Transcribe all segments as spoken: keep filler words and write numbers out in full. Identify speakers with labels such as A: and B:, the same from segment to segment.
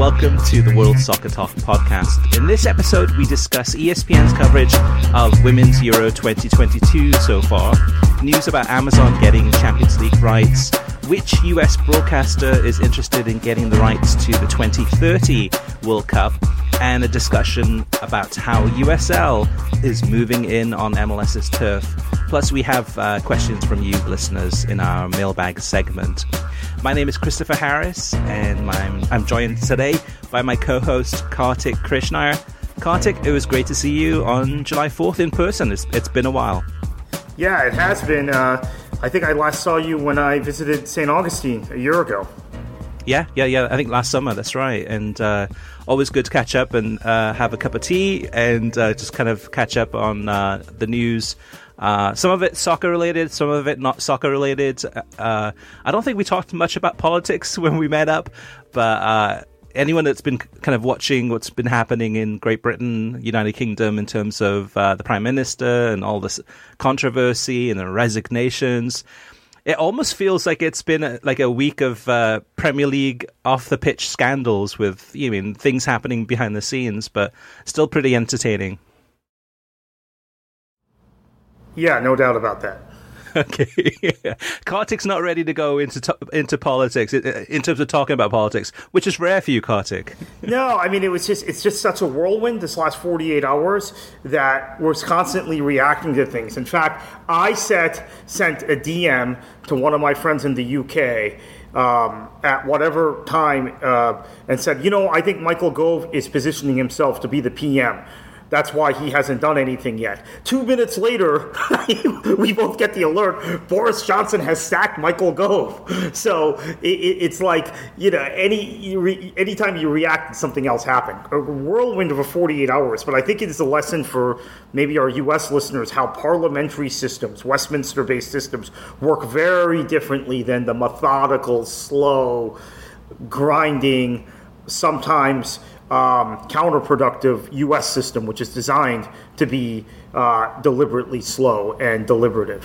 A: welcome to the World Soccer Talk podcast. In this episode, we discuss E S P N's coverage of Women's Euro twenty twenty-two so far, news about Amazon getting Champions League rights, which U S broadcaster is interested in getting the rights to the twenty thirty World Cup, and a discussion about how U S L is moving in on M L S's turf. Plus, we have uh, questions from you listeners in our mailbag segment. My name is Christopher Harris, and I'm, I'm joined today by my co-host, Kartik Krishnaiyer. Kartik, it was great to see you on July fourth in person. It's, it's been a while.
B: Yeah, it has been. Uh, I think I last saw you when I visited Saint Augustine a year ago.
A: Yeah, yeah, yeah. I think last summer, that's right. And uh, always good to catch up and uh, have a cup of tea and uh, just kind of catch up on uh, the news. Uh, some of it soccer related, some of it not soccer related. Uh, I don't think we talked much about politics when we met up, but uh, anyone that's been kind of watching what's been happening in Great Britain, United Kingdom, in terms of uh, the Prime Minister and all this controversy and the resignations, it almost feels like it's been a, like a week of uh, Premier League off-the-pitch scandals with, you mean, things happening behind the scenes, but still pretty entertaining.
B: Yeah, no doubt about that.
A: Okay. Kartik's not ready to go into to- into politics in terms of talking about politics, which is rare for you, Kartik.
B: No, I mean, it was just it's just such a whirlwind this last forty-eight hours that we're constantly reacting to things. In fact, I set, sent a D M to one of my friends in the U K um, at whatever time uh, and said, you know, I think Michael Gove is positioning himself to be the P M. That's why he hasn't done anything yet. Two minutes later, we both get the alert. Boris Johnson has sacked Michael Gove. So it, it, it's like, you know, any you re, anytime you react, something else happened. A whirlwind of a forty-eight hours. But I think it is a lesson for maybe our U S listeners how parliamentary systems, Westminster-based systems, work very differently than the methodical, slow, grinding, sometimes Um, counterproductive U S system, which is designed to be uh, deliberately slow and deliberative.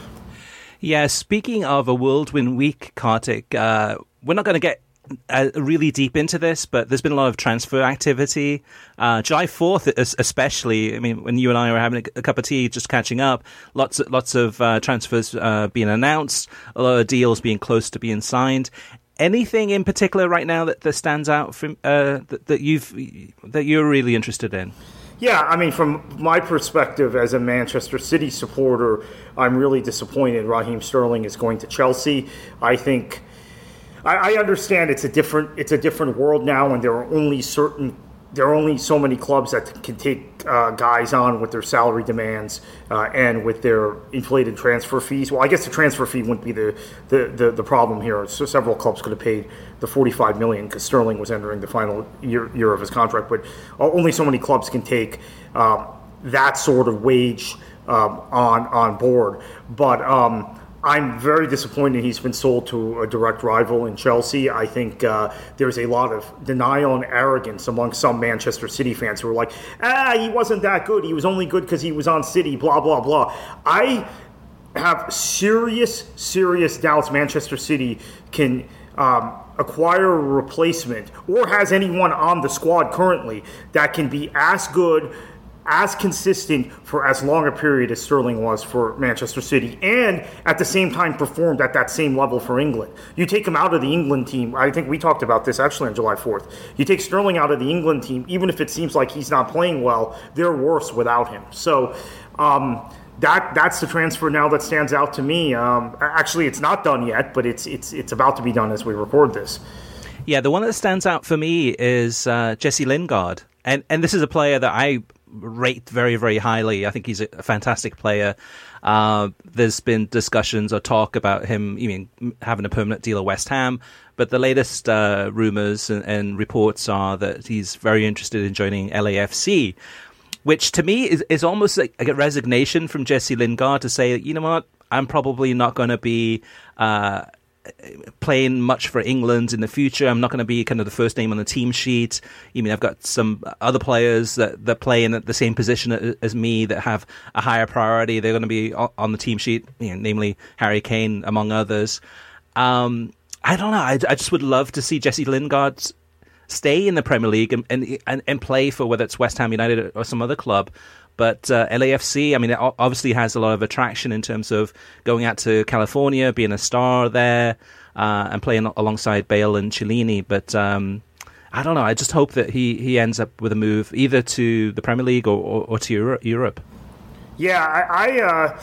A: Yeah, speaking of a whirlwind week, Kartik, uh, we're not going to get uh, really deep into this, but there's been a lot of transfer activity. Uh, July fourth especially, I mean, when you and I were having a, a cup of tea, just catching up, lots, lots of uh, transfers uh, being announced, a lot of deals being close to being signed. Anything in particular right now that, that stands out from uh, that, that you've that you're really interested in?
B: Yeah, I mean, from my perspective as a Manchester City supporter, I'm really disappointed Raheem Sterling is going to Chelsea. I think I, I understand it's a different it's a different world now, and there are only certain there are only so many clubs that can take uh, guys on with their salary demands uh, and with their inflated transfer fees. Well, I guess the transfer fee wouldn't be the the, the, the problem here. So several clubs could have paid the forty-five million dollars because Sterling was entering the final year, year of his contract. But only so many clubs can take um, that sort of wage um, on on board. But um, I'm very disappointed he's been sold to a direct rival in Chelsea. I think uh, there's a lot of denial and arrogance among some Manchester City fans who are like, ah, he wasn't that good. He was only good because he was on City, blah, blah, blah. I have serious, serious doubts Manchester City can um, acquire a replacement or has anyone on the squad currently that can be as good, as consistent for as long a period as Sterling was for Manchester City, and at the same time performed at that same level for England. You take him out of the England team, I think we talked about this actually on July fourth, you take Sterling out of the England team, even if it seems like he's not playing well, they're worse without him. So um, that that's the transfer now that stands out to me. Um, actually, it's not done yet, but it's it's it's about to be done as we record this.
A: Yeah, the one that stands out for me is uh, Jesse Lingard. And, and this is a player that I rate very, very highly. I think he's a fantastic player. Uh, there's been discussions or talk about him you mean, having a permanent deal at West Ham, but the latest uh, rumours and, and reports are that he's very interested in joining L A F C, which to me is, is almost like a resignation from Jesse Lingard to say, you know what, I'm probably not going to be uh, playing much for England in the future. I'm not going to be kind of the first name on the team sheet. You mean I've got some other players that, that play in the same position as me that have a higher priority. They're going to be on the team sheet, you know, namely Harry Kane, among others. Um, I don't know. I, I just would love to see Jesse Lingard stay in the Premier League and, and and and play for whether it's West Ham United or some other club. But uh, L A F C, I mean, it obviously has a lot of attraction in terms of going out to California, being a star there, uh, and playing alongside Bale and Chiellini. But um, I don't know. I just hope that he, he ends up with a move either to the Premier League or, or, or to Europe.
B: Yeah, I I, uh,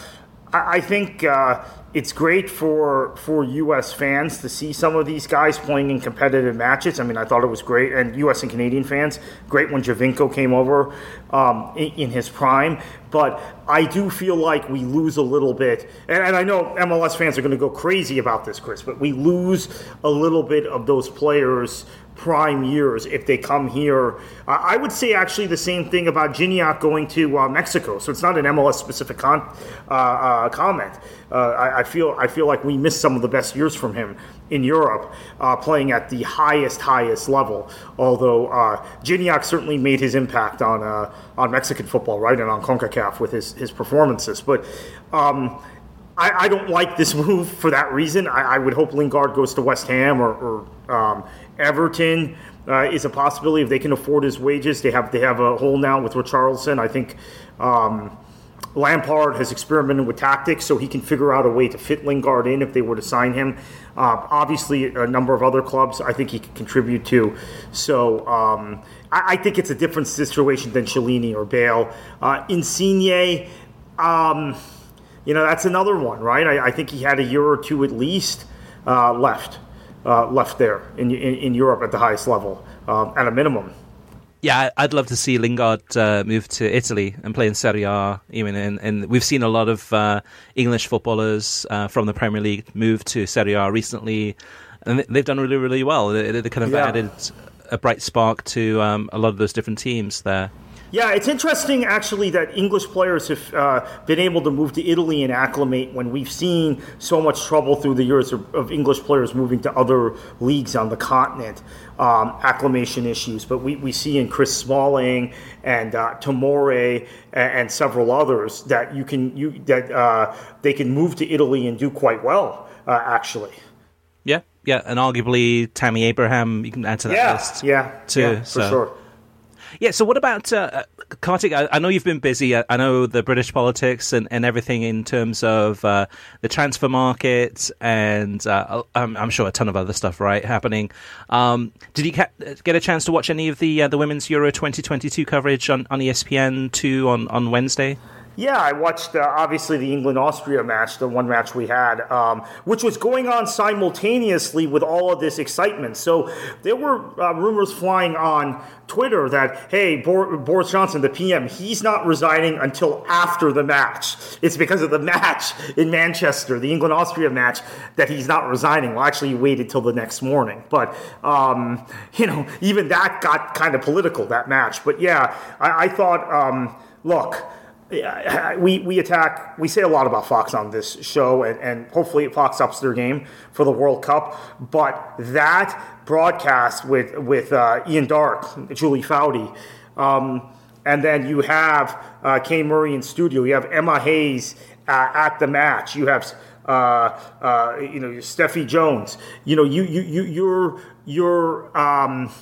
B: I think uh, it's great for for U S fans to see some of these guys playing in competitive matches. I mean, I thought it was great, and U S and Canadian fans, great when Giovinco came over um, in, in his prime. But I do feel like we lose a little bit, and, and I know M L S fans are going to go crazy about this, Chris, but we lose a little bit of those players' prime years if they come here. Uh, I would say actually the same thing about Gignac going to uh, Mexico. So it's not an M L S specific con- uh, uh, comment. Uh, I, I feel I feel like we missed some of the best years from him in Europe, uh, playing at the highest highest level. Although uh, Gignac certainly made his impact on uh, on Mexican football, right, and on CONCACAF with his his performances. But um, I, I don't like this move for that reason. I, I would hope Lingard goes to West Ham or. or um, Everton uh, is a possibility if they can afford his wages. They have they have a hole now with Richarlison. I think um, Lampard has experimented with tactics, so he can figure out a way to fit Lingard in if they were to sign him. Uh, obviously, a number of other clubs I think he could contribute to. So um, I, I think it's a different situation than Chiellini or Bale. Uh, Insigne, um, you know, that's another one, right? I, I think he had a year or two at least uh, left. Uh, left there in, in in Europe at the highest level, um, at a minimum.
A: Yeah, I'd love to see Lingard uh, move to Italy and play in Serie A. Even and, and we've seen a lot of uh, English footballers uh, from the Premier League move to Serie A recently, and they've done really, really well. They, they kind of yeah. added a bright spark to um, a lot of those different teams there.
B: Yeah, it's interesting, actually, that English players have uh, been able to move to Italy and acclimate when we've seen so much trouble through the years of, of English players moving to other leagues on the continent, um, acclimation issues. But we, we see in Chris Smalling and uh, Tomori and, and several others that you can you that uh, they can move to Italy and do quite well, uh, actually.
A: Yeah, yeah, and arguably Tammy Abraham, you can add to that
B: yeah,
A: list.
B: Yeah,
A: too,
B: yeah, for
A: so.
B: sure.
A: Yeah, so what about, uh, Kartik, I, I know you've been busy. I, I know the British politics and, and everything in terms of uh, the transfer market and uh, I'm, I'm sure a ton of other stuff, right, happening. Um, did you ca- get a chance to watch any of the uh, the Women's Euro twenty twenty-two coverage on, on E S P N two on, on Wednesday?
B: Yeah, I watched, uh, obviously, the England-Austria match, the one match we had, um, which was going on simultaneously with all of this excitement. So there were uh, rumors flying on Twitter that, hey, Bor- Boris Johnson, the P M, he's not resigning until after the match. It's because of the match in Manchester, the England-Austria match, that he's not resigning. Well, actually, he waited till the next morning. But, um, you know, even that got kind of political, that match. But, yeah, I, I thought, um, look... Yeah, we, we attack, we say a lot about Fox on this show, and, and hopefully Fox ups their game for the World Cup. But that broadcast with, with uh, Ian Darke, Julie Foudy, um, and then you have uh, Kay Murray in studio, you have Emma Hayes uh, at the match, you have uh, uh, you know Steffi Jones, you know you you you you're you're um,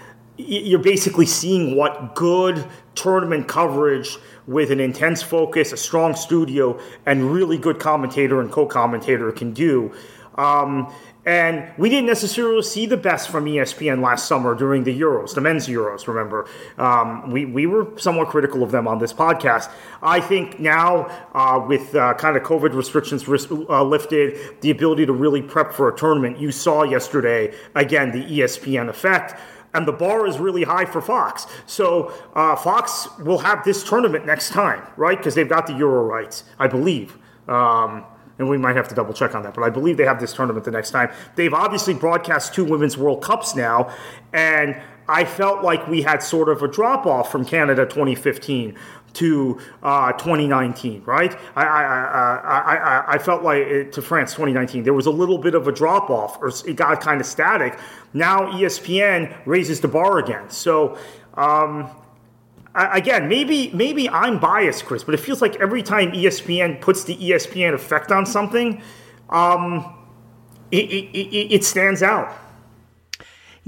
B: you're basically seeing what good tournament coverage with an intense focus, a strong studio, and really good commentator and co-commentator can do. Um, and we didn't necessarily see the best from E S P N last summer during the Euros, the men's Euros, remember. Um, we, we were somewhat critical of them on this podcast. I think now, uh, with uh, kind of COVID restrictions uh, lifted, the ability to really prep for a tournament, you saw yesterday, again, the E S P N effect. And the bar is really high for Fox. So uh, Fox will have this tournament next time, right? Because they've got the Euro rights, I believe. Um, and we might have to double check on that. But I believe they have this tournament the next time. They've obviously broadcast two Women's World Cups now. And I felt like we had sort of a drop-off from Canada twenty fifteen to uh, twenty nineteen, right? I I, I I I felt like it, to France twenty nineteen, there was a little bit of a drop off, or it got kind of static. Now E S P N raises the bar again. So um, I, again, maybe maybe I'm biased, Chris, but it feels like every time E S P N puts the E S P N effect on something, um, it, it, it, it stands out.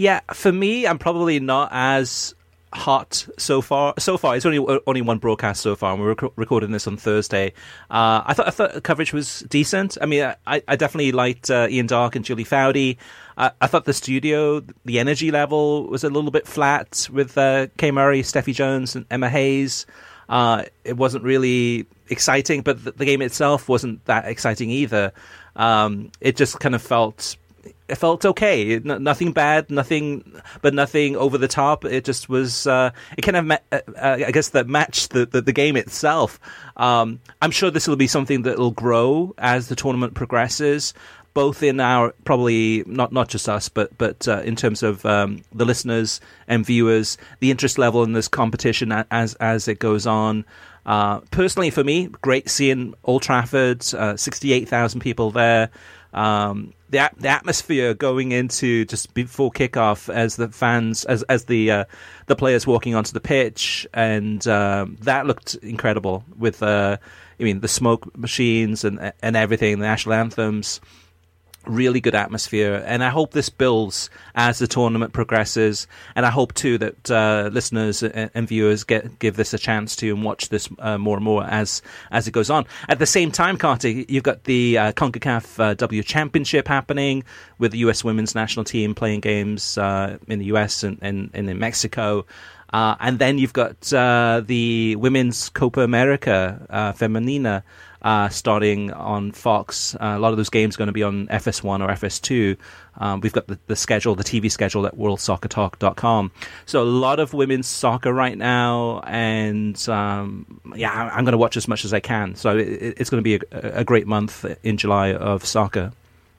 A: Yeah, for me, I'm probably not as hot so far. So far, it's only only one broadcast so far, and we're rec- recording this on Thursday. Uh, I thought I thought the coverage was decent. I mean, I, I definitely liked uh, Ian Darke and Julie Foudy. Uh, I thought the studio, the energy level was a little bit flat with uh, Kay Murray, Steffi Jones, and Emma Hayes. Uh, it wasn't really exciting, but the, the game itself wasn't that exciting either. Um, it just kind of felt. It felt okay. No, nothing bad, nothing, but nothing over the top. It just was. Uh, it kind of, ma- uh, I guess, that matched the, the, the game itself. Um, I'm sure this will be something that will grow as the tournament progresses, both in our probably not not just us, but but uh, in terms of um, the listeners and viewers, the interest level in this competition as as it goes on. Uh, personally, for me, great seeing Old Trafford, uh, sixty-eight thousand people there. Um, the the atmosphere going into just before kickoff as the fans as as the uh, the players walking onto the pitch, and um, that looked incredible with uh, I mean the smoke machines and and everything, the national anthems. Really good atmosphere, and I hope this builds as the tournament progresses, and I hope too that uh, listeners and, and viewers get give this a chance to and watch this uh, more and more as as it goes on. At the same time, Kartik, you've got the uh, CONCACAF uh, W Championship happening with the U S women's national team playing games uh, in the U S and, and, and in Mexico. Uh, and then you've got uh, the Women's Copa America uh, Femenina uh, starting on Fox. Uh, a lot of those games are going to be on F S one or F S two. Um, we've got the, the schedule, the T V schedule at world soccer talk dot com. So a lot of women's soccer right now, and um, yeah, I'm going to watch as much as I can. So it, it's going to be a, a great month in July of soccer.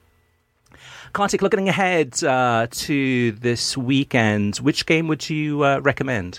A: Kartik, looking ahead uh, to this weekend, which game would you uh, recommend?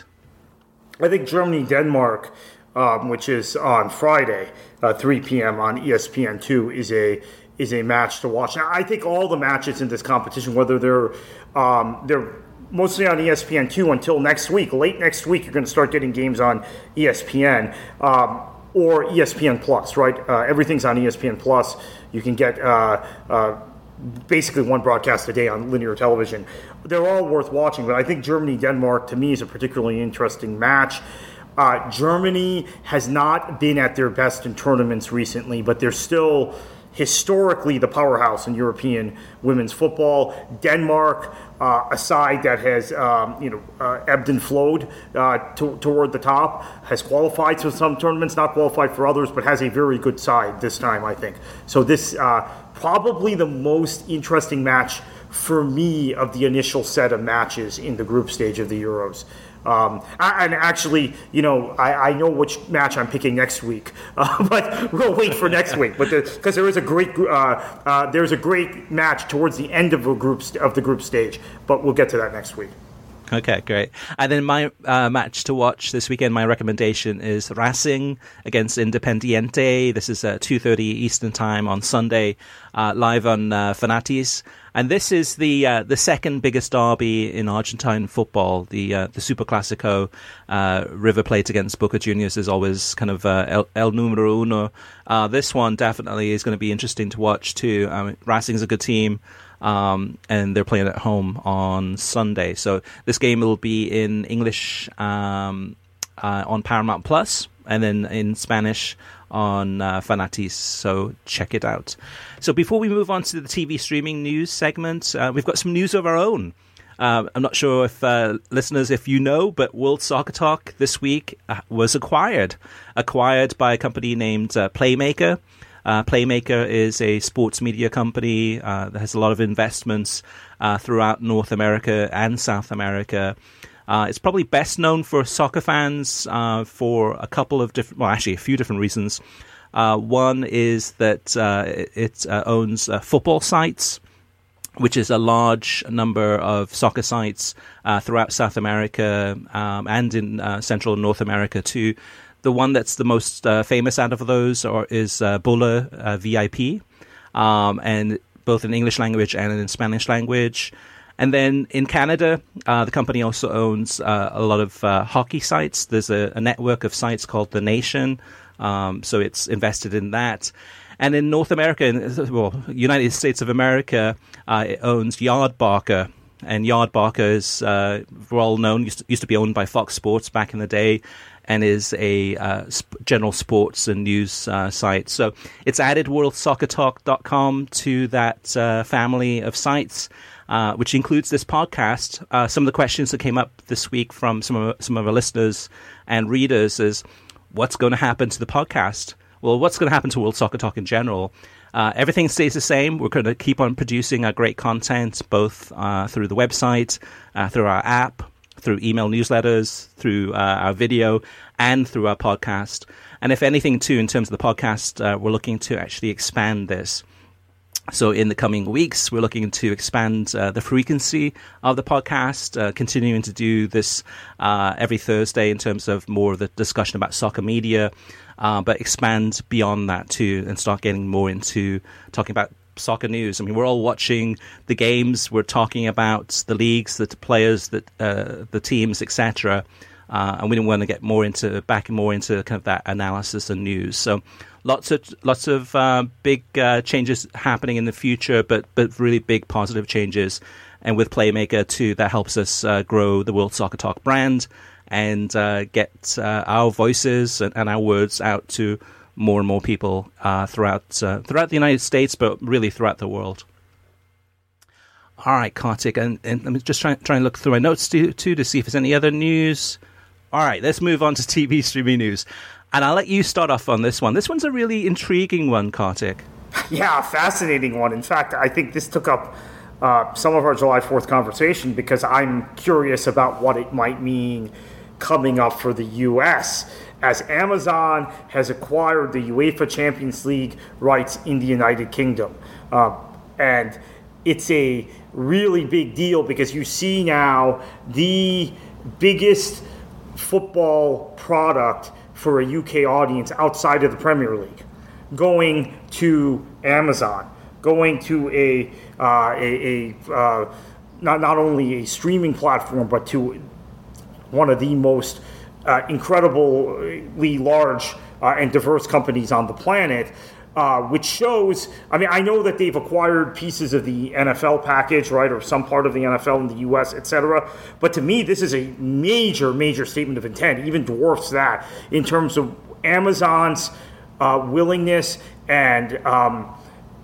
B: I think Germany-Denmark, um, which is on Friday, uh, three p.m. on E S P N two, is a is a match to watch. Now, I think all the matches in this competition, whether they're um, they're mostly on E S P N two until next week, late next week, you're going to start getting games on E S P N. Um, or E S P N Plus, right? Uh, everything's on E S P N Plus. You can get uh, uh, basically one broadcast a day on linear television. They're all worth watching, but I think Germany-Denmark, to me, is a particularly interesting match. Uh, Germany has not been at their best in tournaments recently, but they're still historically the powerhouse in European women's football. Denmark, uh, a side that has um, you know uh, ebbed and flowed uh, to, toward the top, has qualified for some tournaments, not qualified for others, but has a very good side this time, I think. So this uh, probably the most interesting match for me of the initial set of matches in the group stage of the Euros. Um, and actually, you know, I, I know which match I'm picking next week, uh, but we'll wait for next week. But because the, there is a great, uh, uh, there's a great match towards the end of a group st- of the group stage. But we'll get to that next week.
A: Okay, great. And then my uh, match to watch this weekend, my recommendation is Racing against Independiente. This is uh, two thirty Eastern Time on Sunday, uh, live on uh, Fanatis. And this is the uh, the second biggest derby in Argentine football. The uh, the Super Clasico, uh, River Plate against Boca Juniors is always kind of uh, el, el numero uno. Uh, this one definitely is going to be interesting to watch too. I mean, Racing is a good team. Um, and they're playing at home on Sunday. So this game will be in English um, uh, on Paramount Plus, and then in Spanish on uh, Fanatis. So check it out. So before we move on to the T V streaming news segment, uh, we've got some news of our own. Uh, I'm not sure if uh, listeners, if you know, but World Soccer Talk this week uh, was acquired, acquired by a company named uh, Playmaker. Uh, Playmaker is a sports media company uh, that has a lot of investments uh, throughout North America and South America. Uh, it's probably best known for soccer fans uh, for a couple of different, well, actually a few different reasons. Uh, one is that uh, it, it uh, owns uh, football sites, which is a large number of soccer sites uh, throughout South America um, and in uh, Central and North America too. The one that's the most uh, famous out of those or is uh, Bola uh, V I P, um, and both in English language and in Spanish language. And then in Canada, uh, the company also owns uh, a lot of uh, hockey sites. There's a, a network of sites called The Nation, um, so it's invested in that. And in North America, well, United States of America, uh, it owns Yardbarker. And Yardbarker is uh, well known, used to, used to be owned by Fox Sports back in the day, and is a uh, sp- general sports and news uh, site. So it's added world soccer talk dot com to that uh, family of sites, uh, which includes this podcast. Uh, some of the questions that came up this week from some of, some of our listeners and readers is, what's going to happen to the podcast? Well, what's going to happen to World Soccer Talk in general? Uh, everything stays the same. We're going to keep on producing our great content, both uh, through the website, uh, through our app, through email newsletters, through uh, our video, and through our podcast. And if anything, too, in terms of the podcast, uh, we're looking to actually expand this. So in the coming weeks, we're looking to expand uh, the frequency of the podcast, uh, continuing to do this uh, every Thursday in terms of more of the discussion about soccer media, uh, but expand beyond that too and start getting more into talking about soccer news. I mean, we're all watching the games. We're talking about the leagues, the players, the, uh, the teams, et cetera. Uh, and we don't want to get more into back more into kind of that analysis and news. So lots of lots of uh, big uh, changes happening in the future, but but really big positive changes. And with Playmaker too, that helps us uh, grow the World Soccer Talk brand and uh, get uh, our voices and, and our words out to more and more people uh, throughout uh, throughout the United States, but really throughout the world. All right, Kartik, and, and I'm just trying trying to look through my notes too, too to see if there's any other news. All right, let's move on to T V streaming news. And I'll let you start off on this one. This one's a really intriguing one, Kartik.
B: Yeah, fascinating one. In fact, I think this took up uh, some of our July fourth conversation because I'm curious about what it might mean coming up for the U S as Amazon has acquired the UEFA Champions League rights in the United Kingdom. Uh, and it's a really big deal because you see now the biggest football product for a U K audience outside of the Premier League going to Amazon, going to a uh, a, a uh, not not only a streaming platform, but to one of the most uh, incredibly large uh, and diverse companies on the planet. Uh, which shows, I mean, I know that they've acquired pieces of the N F L package, right, or some part of the N F L in the U S, et cetera. But to me, this is a major, major statement of intent, even dwarfs that in terms of Amazon's uh, willingness and, um,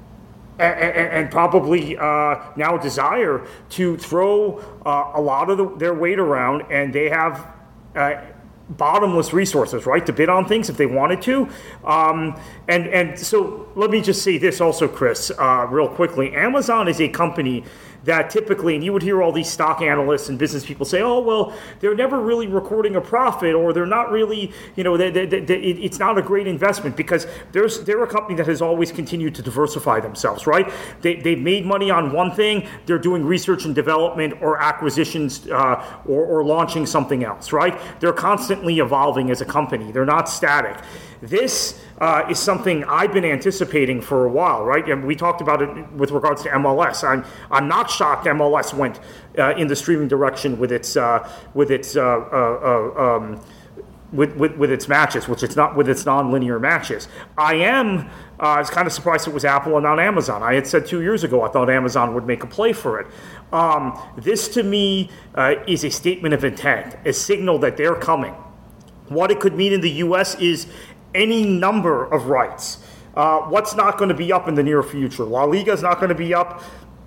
B: and, and probably uh, now desire to throw uh, a lot of the, their weight around, and they have uh, bottomless resources, right, to bid on things if they wanted to. Um, and, and so let me just say this also, Chris, uh, real quickly. Amazon is a company that typically, and you would hear all these stock analysts and business people say, oh, well, they're never really recording a profit, or they're not really, you know, they, they, they, it's not a great investment, because there's they're a company that has always continued to diversify themselves, right? They, they've made money on one thing, they're doing research and development or acquisitions uh, or, or launching something else, right? They're constantly evolving as a company. They're not static. This uh, is something I've been anticipating for a while, right? And we talked about it with regards to M L S. I'm I'm not shocked M L S went uh, in the streaming direction with its uh, with its uh, uh, uh, um, with, with with its matches, which it's not with its non-linear matches. I am uh, I was kind of surprised it was Apple and not Amazon. I had said two years ago I thought Amazon would make a play for it. Um, this to me uh, is a statement of intent, a signal that they're coming. What it could mean in the U S is any number of rights. Uh, what's not going to be up in the near future? La Liga is not going to be up.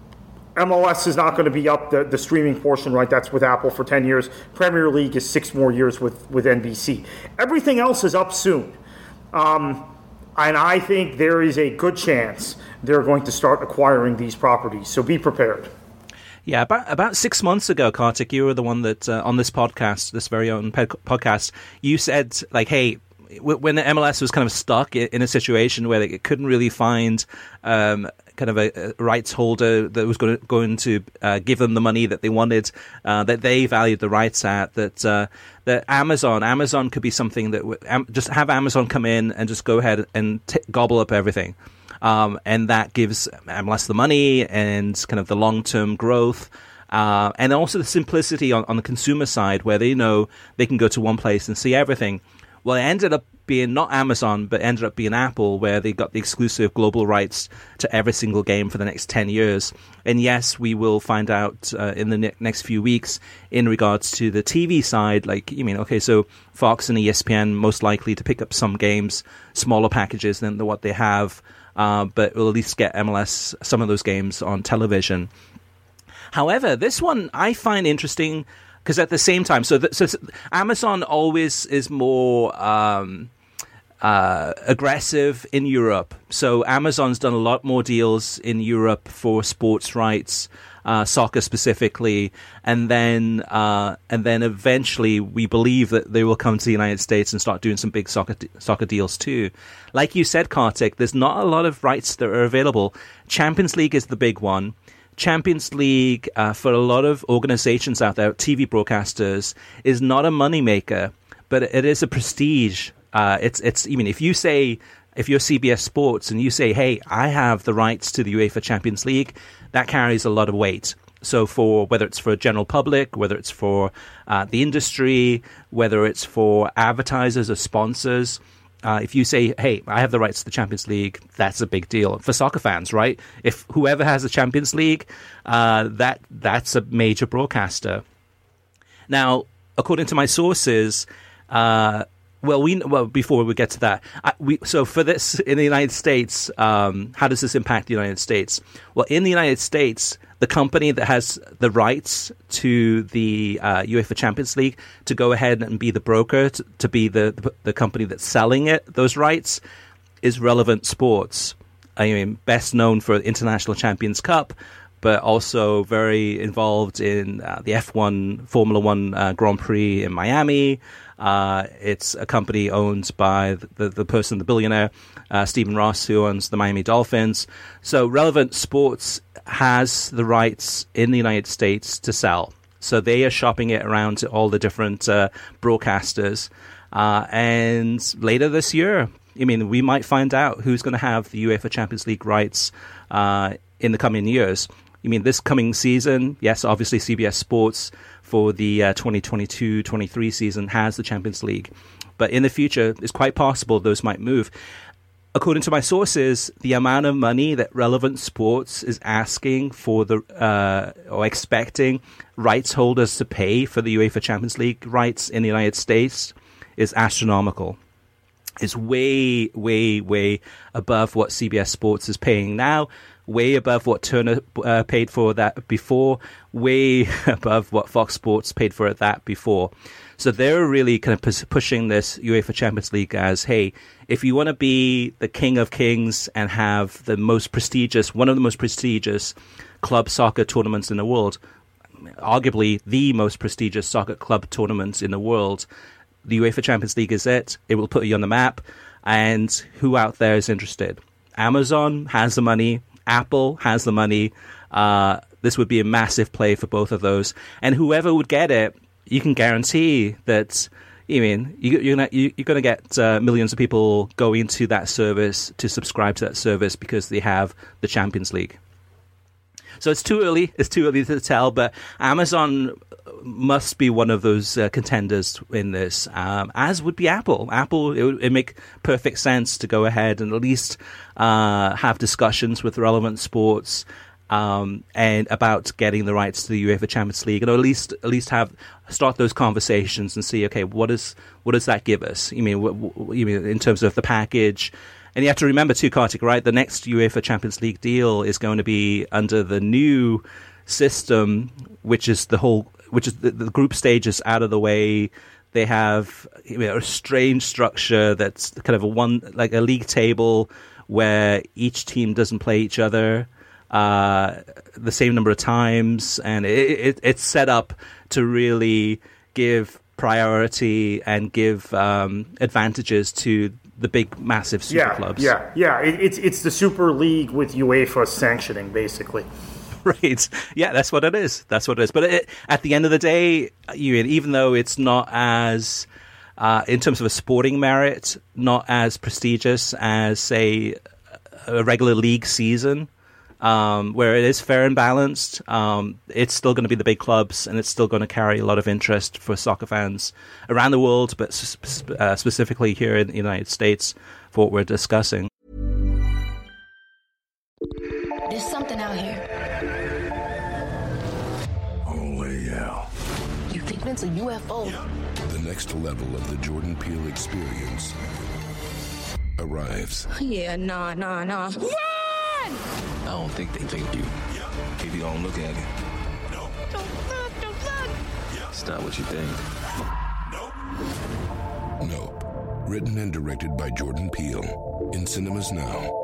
B: M L S is not going to be up, the, the streaming portion, right? That's with Apple for ten years. Premier League is six more years with, with N B C. Everything else is up soon. Um, and I think there is a good chance they're going to start acquiring these properties. So be prepared.
A: Yeah, about about six months ago, Kartik, you were the one that uh, on this podcast, this very own pe- podcast, you said, like, hey, when the M L S was kind of stuck in a situation where it couldn't really find um, kind of a, a rights holder that was going to, going to uh, give them the money that they wanted, uh, that they valued the rights at, that uh, that Amazon, Amazon could be something that w- um, just have Amazon come in and just go ahead and t- gobble up everything. Um, and that gives M L S the money and kind of the long-term growth. Uh, and also the simplicity on, on the consumer side where they know they can go to one place and see everything. Well, it ended up being not Amazon, but ended up being Apple, where they got the exclusive global rights to every single game for the next ten years. And yes, we will find out uh, in the ne- next few weeks in regards to the T V side. Like, you mean, okay, so Fox and E S P N most likely to pick up some games, smaller packages than what they have, uh, but we'll at least get M L S, some of those games on television. However, this one I find interesting because at the same time, so, th- so Amazon always is more um, uh, aggressive in Europe. So Amazon's done a lot more deals in Europe for sports rights, uh, soccer specifically, and then uh, and then eventually we believe that they will come to the United States and start doing some big soccer soccer deals too. Like you said, Kartik, there's not a lot of rights that are available. Champions League is the big one. Champions League, uh, for a lot of organizations out there, T V broadcasters, is not a moneymaker, but it is a prestige. Uh, it's, it's, I mean, if you say, if you're C B S Sports and you say, hey, I have the rights to the UEFA Champions League, that carries a lot of weight. So for, whether it's for general public, whether it's for uh, the industry, whether it's for advertisers or sponsors, Uh, if you say, hey, I have the rights to the Champions League, that's a big deal for soccer fans, right? If whoever has the Champions League, uh, that that's a major broadcaster. Now, according to my sources, uh, well, we well before we get to that, I, we so for this in the United States, um, how does this impact the United States? Well, in the United States, the company that has the rights to the uh, UEFA Champions League to go ahead and be the broker, to, to be the, the the company that's selling it, those rights, is Relevant Sports. I mean, best known for the International Champions Cup, but also very involved in uh, the F one, Formula One uh, Grand Prix in Miami. Uh, it's a company owned by the, the person, the billionaire, uh, Stephen Ross, who owns the Miami Dolphins. So Relevant Sports has the rights in the United States to sell. So they are shopping it around to all the different uh, broadcasters. Uh, and later this year, I mean, we might find out who's going to have the UEFA Champions League rights uh, in the coming years. I mean, this coming season, yes, obviously C B S Sports for the uh, twenty twenty-two twenty-three season has the Champions League. But in the future, it's quite possible those might move. According to my sources, the amount of money that Relevant Sports is asking for the uh, or expecting rights holders to pay for the UEFA Champions League rights in the United States is astronomical. It's way, way, way above what C B S Sports is paying now, way above what Turner uh, paid for that before, way above what Fox Sports paid for it that before. So they're really kind of pus- pushing this UEFA Champions League as, hey, if you want to be the king of kings and have the most prestigious, one of the most prestigious club soccer tournaments in the world, arguably the most prestigious soccer club tournaments in the world, the UEFA Champions League is it. It will put you on the map. And who out there is interested? Amazon has the money. Apple has the money. Uh, this would be a massive play for both of those. And whoever would get it, you can guarantee that, I mean, you, you're gonna, you, you're going to get uh, millions of people going to that service to subscribe to that service because they have the Champions League. So it's too early. It's too early to tell, but Amazon must be one of those uh, contenders in this, um, as would be Apple. Apple, it would it'd make perfect sense to go ahead and at least uh, have discussions with Relevant Sports um, and about getting the rights to the UEFA Champions League, and at least at least have start those conversations and see, okay, what is what does that give us? You mean, what, what, you mean in terms of the package? And you have to remember too, Kartik, right? The next UEFA Champions League deal is going to be under the new system, which is the whole, which is the, the group stages out of the way. They have, you know, a strange structure that's kind of a one, like a league table where each team doesn't play each other uh, the same number of times, and it, it, it's set up to really give priority and give um, advantages to the big, massive super
B: yeah, clubs.
A: Yeah,
B: yeah, yeah. It, it's it's the Super League with UEFA sanctioning, basically.
A: Right. Yeah, that's what it is. That's what it is. But it, at the end of the day, you, even though it's not as, uh, in terms of a sporting merit, not as prestigious as, say, a regular league season, um, where it is fair and balanced. Um, it's still going to be the big clubs, and it's still going to carry a lot of interest for soccer fans around the world, but sp- uh, specifically here in the United States for what we're discussing.
C: There's something out here.
D: Holy hell.
C: You think it's a U F O?
D: The next level of the Jordan Peele experience arrives.
C: Yeah, nah, nah, nah. Run!
E: I don't think they think you. If you don't look at it.
C: No. Don't look, don't look.
E: It's not what you think.
D: Nope. Written and directed by Jordan Peele. In cinemas now.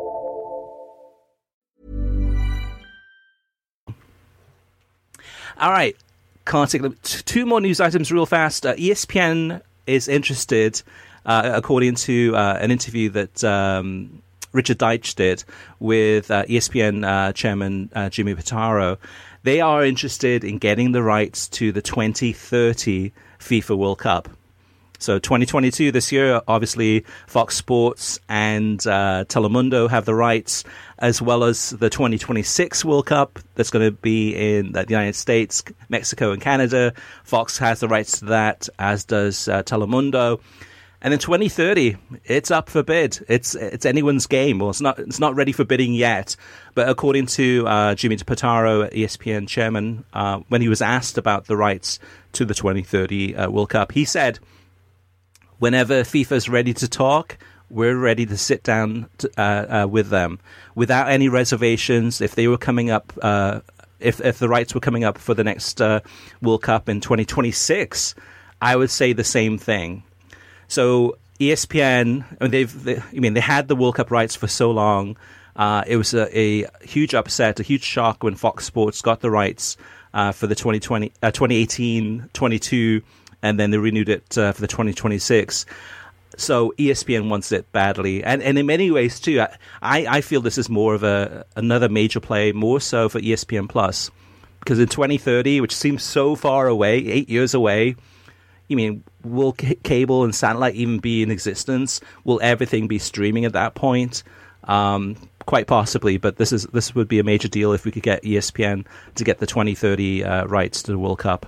A: All right. Can't take two more news items real fast. Uh, E S P N is interested, uh, according to uh, an interview that um, Richard Deitch did with uh, E S P N uh, chairman uh, Jimmy Pitaro. They are interested in getting the rights to the twenty thirty FIFA World Cup. So twenty twenty-two, this year, obviously Fox Sports and uh, Telemundo have the rights, as well as the twenty twenty-six World Cup that's going to be in the United States, Mexico, and Canada. Fox has the rights to that, as does uh, Telemundo. And then twenty thirty, it's up for bid. It's it's anyone's game. Well, it's not it's not ready for bidding yet. But according to uh, Jimmy Pitaro, E S P N chairman, uh, when he was asked about the rights to the twenty thirty uh, World Cup, he said, whenever FIFA's ready to talk, we're ready to sit down to, uh, uh, with them without any reservations. If they were coming up, uh, if if the rights were coming up for the next uh, World Cup in twenty twenty-six, I would say the same thing. So E S P N, I mean, they've, they, I mean, they had the World Cup rights for so long. Uh, it was a, a huge upset, a huge shock when Fox Sports got the rights uh, for the twenty twenty, uh, twenty eighteen twenty-two. And then they renewed it uh, for the twenty twenty-six. So E S P N wants it badly. And and in many ways, too, I, I feel this is more of a another major play, more so for E S P N Plus. Because in twenty thirty, which seems so far away, eight years away, you mean, will c- cable and satellite even be in existence? Will everything be streaming at that point? Um, quite possibly, but this is this would be a major deal if we could get E S P N to get the twenty thirty uh, rights to the World Cup.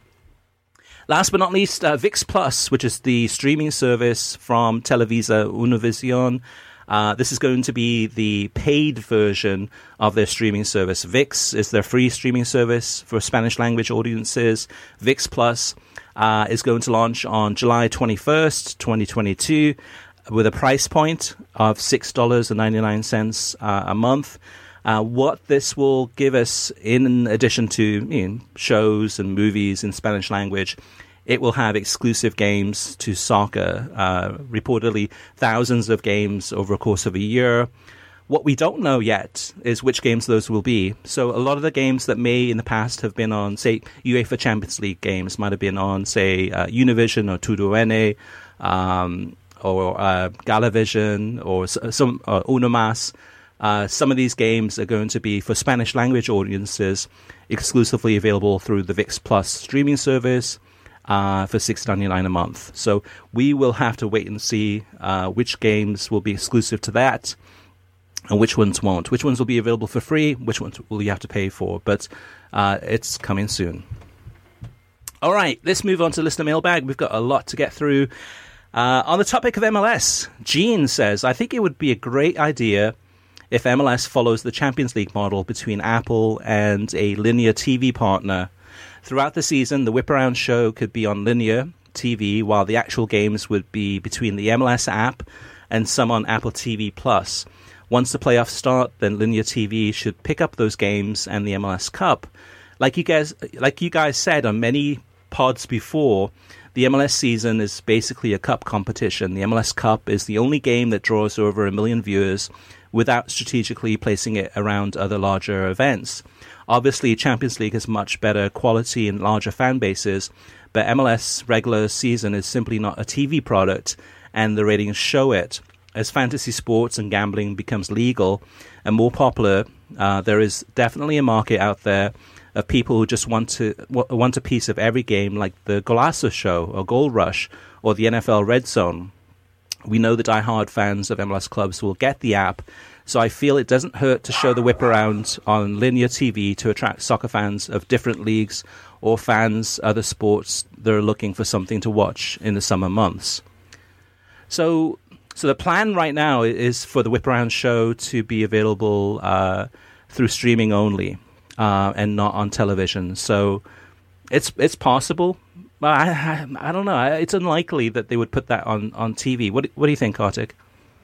A: Last but not least, uh, ViX Plus, which is the streaming service from Televisa Univision. Uh, this is going to be the paid version of their streaming service. ViX is their free streaming service for Spanish language audiences. ViX Plus uh, is going to launch on July twenty-first, twenty twenty-two, with a price point of six dollars and ninety-nine cents uh, a month. Uh, what this will give us, in addition to you know, shows and movies in Spanish language, it will have exclusive games to soccer, uh, reportedly thousands of games over a course of a year. What we don't know yet is which games those will be. So a lot of the games that may in the past have been on, say, UEFA Champions League games might have been on, say, uh, Univision or TudoN, um, or uh, Galavision or some uh, Uno Mas. Uh, some of these games are going to be for Spanish language audiences, exclusively available through the ViX Plus streaming service uh, for six dollars and ninety-nine cents a month. So we will have to wait and see uh, which games will be exclusive to that and which ones won't. Which ones will be available for free, which ones will you have to pay for. But uh, it's coming soon. All right, let's move on to listener mailbag. We've got a lot to get through. Uh, on the topic of M L S, Gene says, I think it would be a great idea if M L S follows the Champions League model between Apple and a linear T V partner. Throughout the season, the Whip Around show could be on linear T V, while the actual games would be between the M L S app and some on Apple T V Plus. Once the playoffs start, then linear T V should pick up those games and the M L S Cup. Like you guys, like you guys said on many pods before, the M L S season is basically a cup competition. The M L S Cup is the only game that draws over a million viewers without strategically placing it around other larger events. Obviously, Champions League has much better quality and larger fan bases, but M L S regular season is simply not a T V product, and the ratings show it. As fantasy sports and gambling becomes legal and more popular, uh, there is definitely a market out there of people who just want to want a piece of every game, like the Golazo Show or Goal Rush or the N F L Red Zone. We know the diehard fans of M L S clubs will get the app, So I feel it doesn't hurt to show the whip around on linear T V to attract soccer fans of different leagues or fans other sports that are looking for something to watch in the summer months. So so the plan right now is for the Whip Around show to be available uh, through streaming only uh, and not on television. So it's it's possible. But I, I, I don't know. It's unlikely that they would put that on, on T V. What, what do you think, Kartik?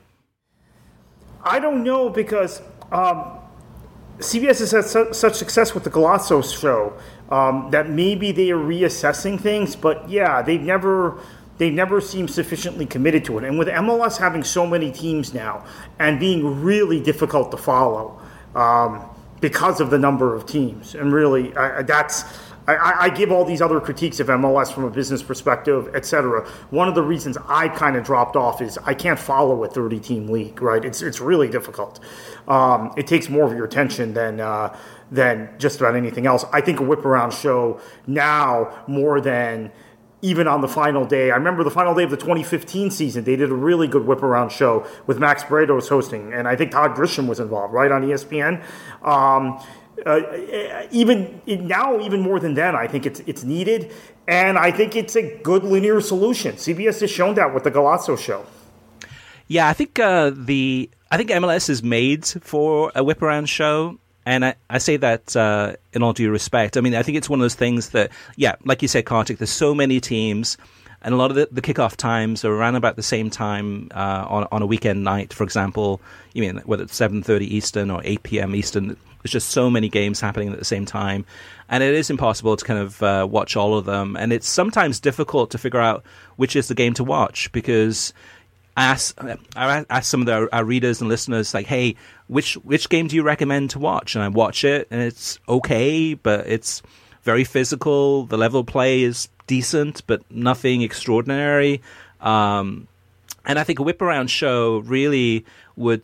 B: I don't know, because um, C B S has had su- such success with the Golazo show um, that maybe they are reassessing things. But yeah, they've never they never seemed sufficiently committed to it. And with M L S having so many teams now and being really difficult to follow um, because of the number of teams, and really I, that's. I, I give all these other critiques of M L S from a business perspective, et cetera. One of the reasons I kind of dropped off is I can't follow a thirty-team league, right? It's it's really difficult. Um, it takes more of your attention than uh, than just about anything else. I think a whip around show now more than even on the final day. I remember the final day of the twenty fifteen season, they did a really good whip around show with Max Bretos hosting, and I think Todd Grisham was involved, right, on E S P N. Um, Uh, even now, even more than then, I think it's it's needed, and I think it's a good linear solution. C B S has shown that with the Golazo show.
A: Yeah, I think uh, the I think M L S is made for a whip around show, and I, I say that uh, in all due respect. I mean, I think it's one of those things that, yeah, like you said, Kartik, there's so many teams, and a lot of the, the kickoff times are around about the same time uh, on on a weekend night, for example. You mean whether it's seven thirty Eastern or eight p.m. Eastern. There's just so many games happening at the same time, and it is impossible to kind of uh, watch all of them. And it's sometimes difficult to figure out which is the game to watch, because I ask, I ask some of the, our readers and listeners, like, hey, which which game do you recommend to watch? And I watch it, and it's okay, but it's very physical. The level of play is decent, but nothing extraordinary. Um, and I think a whip around show really would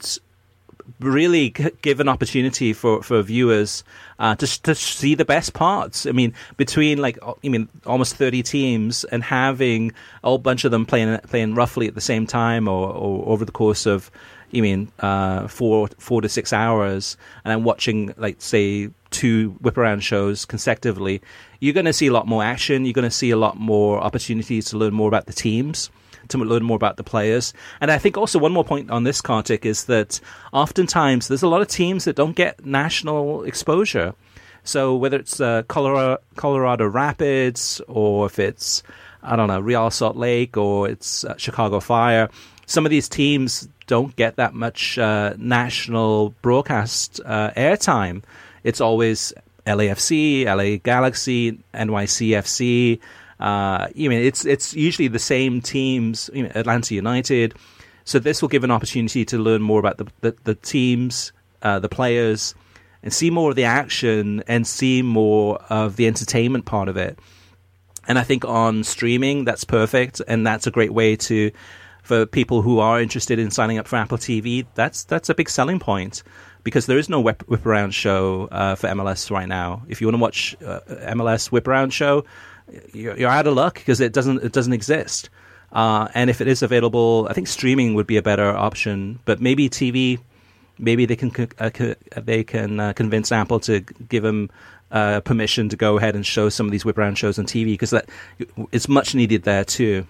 A: really give an opportunity for, for viewers uh, to to see the best parts. I mean, between like I mean almost thirty teams, and having a whole bunch of them playing playing roughly at the same time, or, or over the course of I mean uh, four four to six hours, and then watching like say two whip around shows consecutively, you're going to see a lot more action. You're going to see a lot more opportunities to learn more about the teams, to learn more about the players. And I think also one more point on this, Kartik, is that oftentimes there's a lot of teams that don't get national exposure. So whether it's uh, Colorado, Colorado Rapids, or if it's, I don't know, Real Salt Lake, or it's uh, Chicago Fire, some of these teams don't get that much uh, national broadcast uh, airtime. It's always L A F C, L A Galaxy, N Y C F C. Uh, I mean, it's it's usually the same teams, you know, Atlanta United. So this will give an opportunity to learn more about the the, the teams, uh, the players, and see more of the action and see more of the entertainment part of it. And I think on streaming, that's perfect, and that's a great way to, for people who are interested in signing up for Apple T V, that's that's a big selling point, because there is no whip, whip around show uh, for M L S right now. If you want to watch uh, M L S whip around show, you're, you're out of luck, because it doesn't it doesn't exist. Uh, and if it is available, I think streaming would be a better option. But maybe T V, maybe they can uh, they can uh, convince Apple to give them uh, permission to go ahead and show some of these whip around shows on T V, because that it's much needed there too.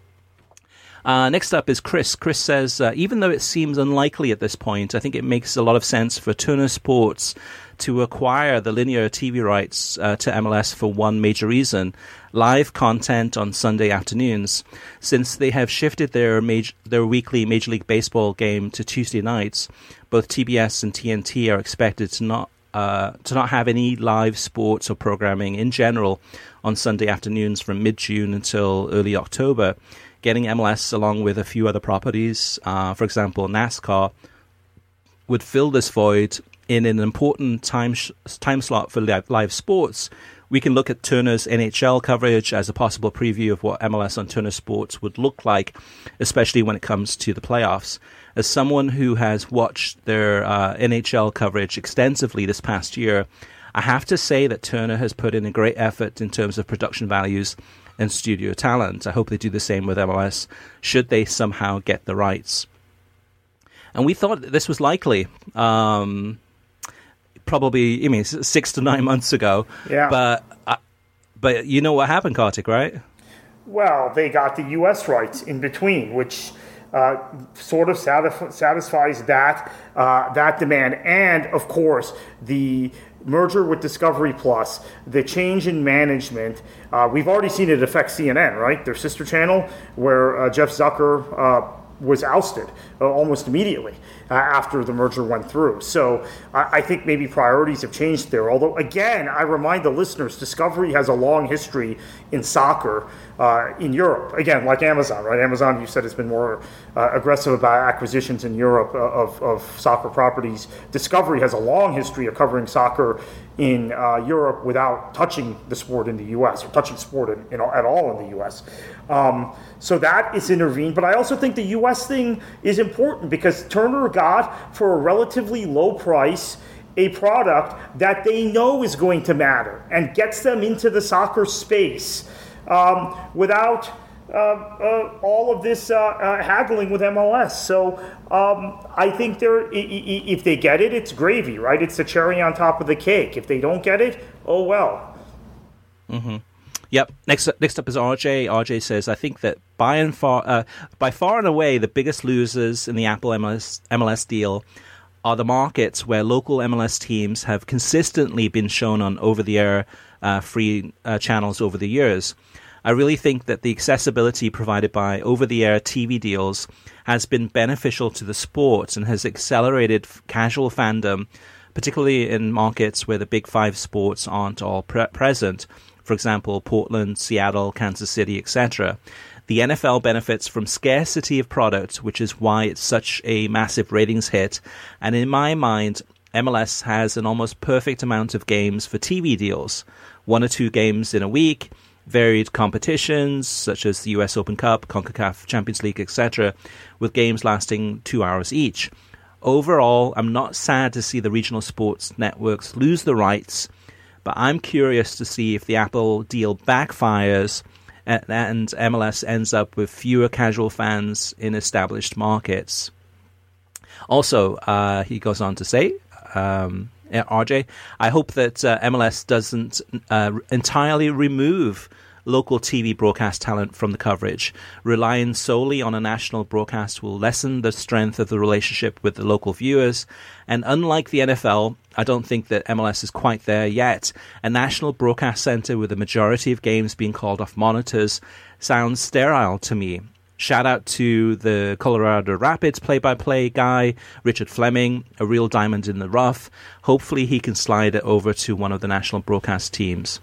A: Uh, next up is Chris. Chris says, uh, even though it seems unlikely at this point, I think it makes a lot of sense for Turner Sports to acquire the linear T V rights uh, to M L S for one major reason: live content on Sunday afternoons. Since they have shifted their major, their weekly Major League Baseball game to Tuesday nights, both T B S and T N T are expected to not uh, to not have any live sports or programming in general on Sunday afternoons from mid-June until early October. Getting M L S, along with a few other properties, uh, for example NASCAR, would fill this void in an important time sh- time slot for live, live sports. We can look at Turner's N H L coverage as a possible preview of what M L S on Turner Sports would look like, especially when it comes to the playoffs. As someone who has watched their uh, N H L coverage extensively this past year, I have to say that Turner has put in a great effort in terms of production values and studio talent. I hope they do the same with M L S, should they somehow get the rights. and we thought that this was likely. Um, probably, I mean, six to nine months ago.
B: Yeah.
A: But uh, but you know what happened, Kartik, right?
B: Well, they got the U S rights in between, which uh, sort of satisf- satisfies that uh, that demand, and of course the merger with Discovery Plus, the change in management. Uh, we've already seen it affect C N N, right? Their sister channel, where uh, Jeff Zucker uh, was ousted uh, almost immediately uh, after the merger went through. So I, I think maybe priorities have changed there. Although, again, I remind the listeners, Discovery has a long history in soccer uh, in Europe. Again, like Amazon, right? Amazon, you said, has been more uh, aggressive about acquisitions in Europe uh, of, of soccer properties. Discovery has a long history of covering soccer in uh, Europe without touching the sport in the U S or touching sport in, in, at all in the U S. Um, so that is intervened. But I also think the U S thing is important because Turner got, for a relatively low price, a product that they know is going to matter and gets them into the soccer space um, without uh, uh, all of this uh, uh, haggling with M L S. So um, I think they're, I- I- if they get it, it's gravy, right? It's the cherry on top of the cake. If they don't get it, oh well.
A: Mm-hmm. Yep. Next, next up is R J. R J says, I think that by and far, uh, by far and away, the biggest losers in the Apple M L S, M L S deal are the markets where local M L S teams have consistently been shown on over-the-air uh, free uh, channels over the years. I really think that the accessibility provided by over-the-air T V deals has been beneficial to the sport and has accelerated f- casual fandom, particularly in markets where the big five sports aren't all pre- present. For example, Portland, Seattle, Kansas City, et cetera. The N F L benefits from scarcity of product, which is why it's such a massive ratings hit. And in my mind, M L S has an almost perfect amount of games for T V deals. One or two games in a week, varied competitions such as the U S Open Cup, CONCACAF Champions League, et cetera, with games lasting two hours each. Overall, I'm not sad to see the regional sports networks lose the rights, but I'm curious to see if the Apple deal backfires and, and M L S ends up with fewer casual fans in established markets. Also, uh, he goes on to say, um, R J, I hope that uh, M L S doesn't uh, entirely remove local T V broadcast talent from the coverage. Relying solely on a national broadcast will lessen the strength of the relationship with the local viewers. And unlike the N F L, I don't think that M L S is quite there yet. A national broadcast center with a majority of games being called off monitors sounds sterile to me. Shout out to the Colorado Rapids play-by-play guy, Richard Fleming, a real diamond in the rough. Hopefully he can slide it over to one of the national broadcast teams.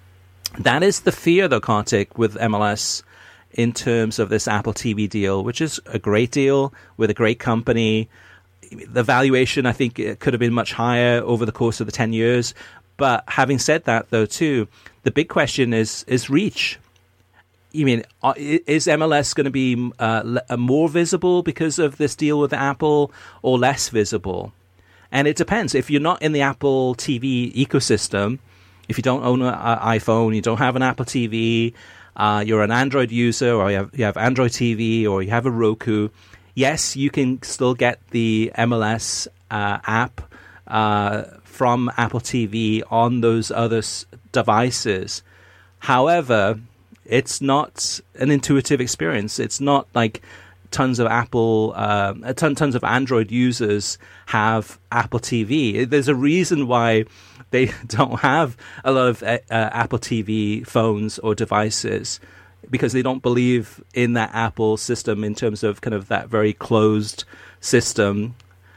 A: That is the fear, though, Kartik, with M L S in terms of this Apple T V deal, which is a great deal with a great company. The valuation, I think, it could have been much higher over the course of the ten years. But having said that, though, too, the big question is is reach. You mean, is M L S going to be uh, more visible because of this deal with Apple or less visible? And it depends. If you're not in the Apple T V ecosystem, if you don't own an iPhone, you don't have an Apple T V, uh, you're an Android user, or you have, you have Android T V, or you have a Roku, yes, you can still get the M L S uh, app uh, from Apple T V on those other s- devices. However, it's not an intuitive experience. It's not like tons of Apple, uh, ton, tons of Android users have Apple T V. There's a reason why they don't have a lot of uh, Apple T V phones or devices, because they don't believe in that Apple system in terms of kind of that very closed system.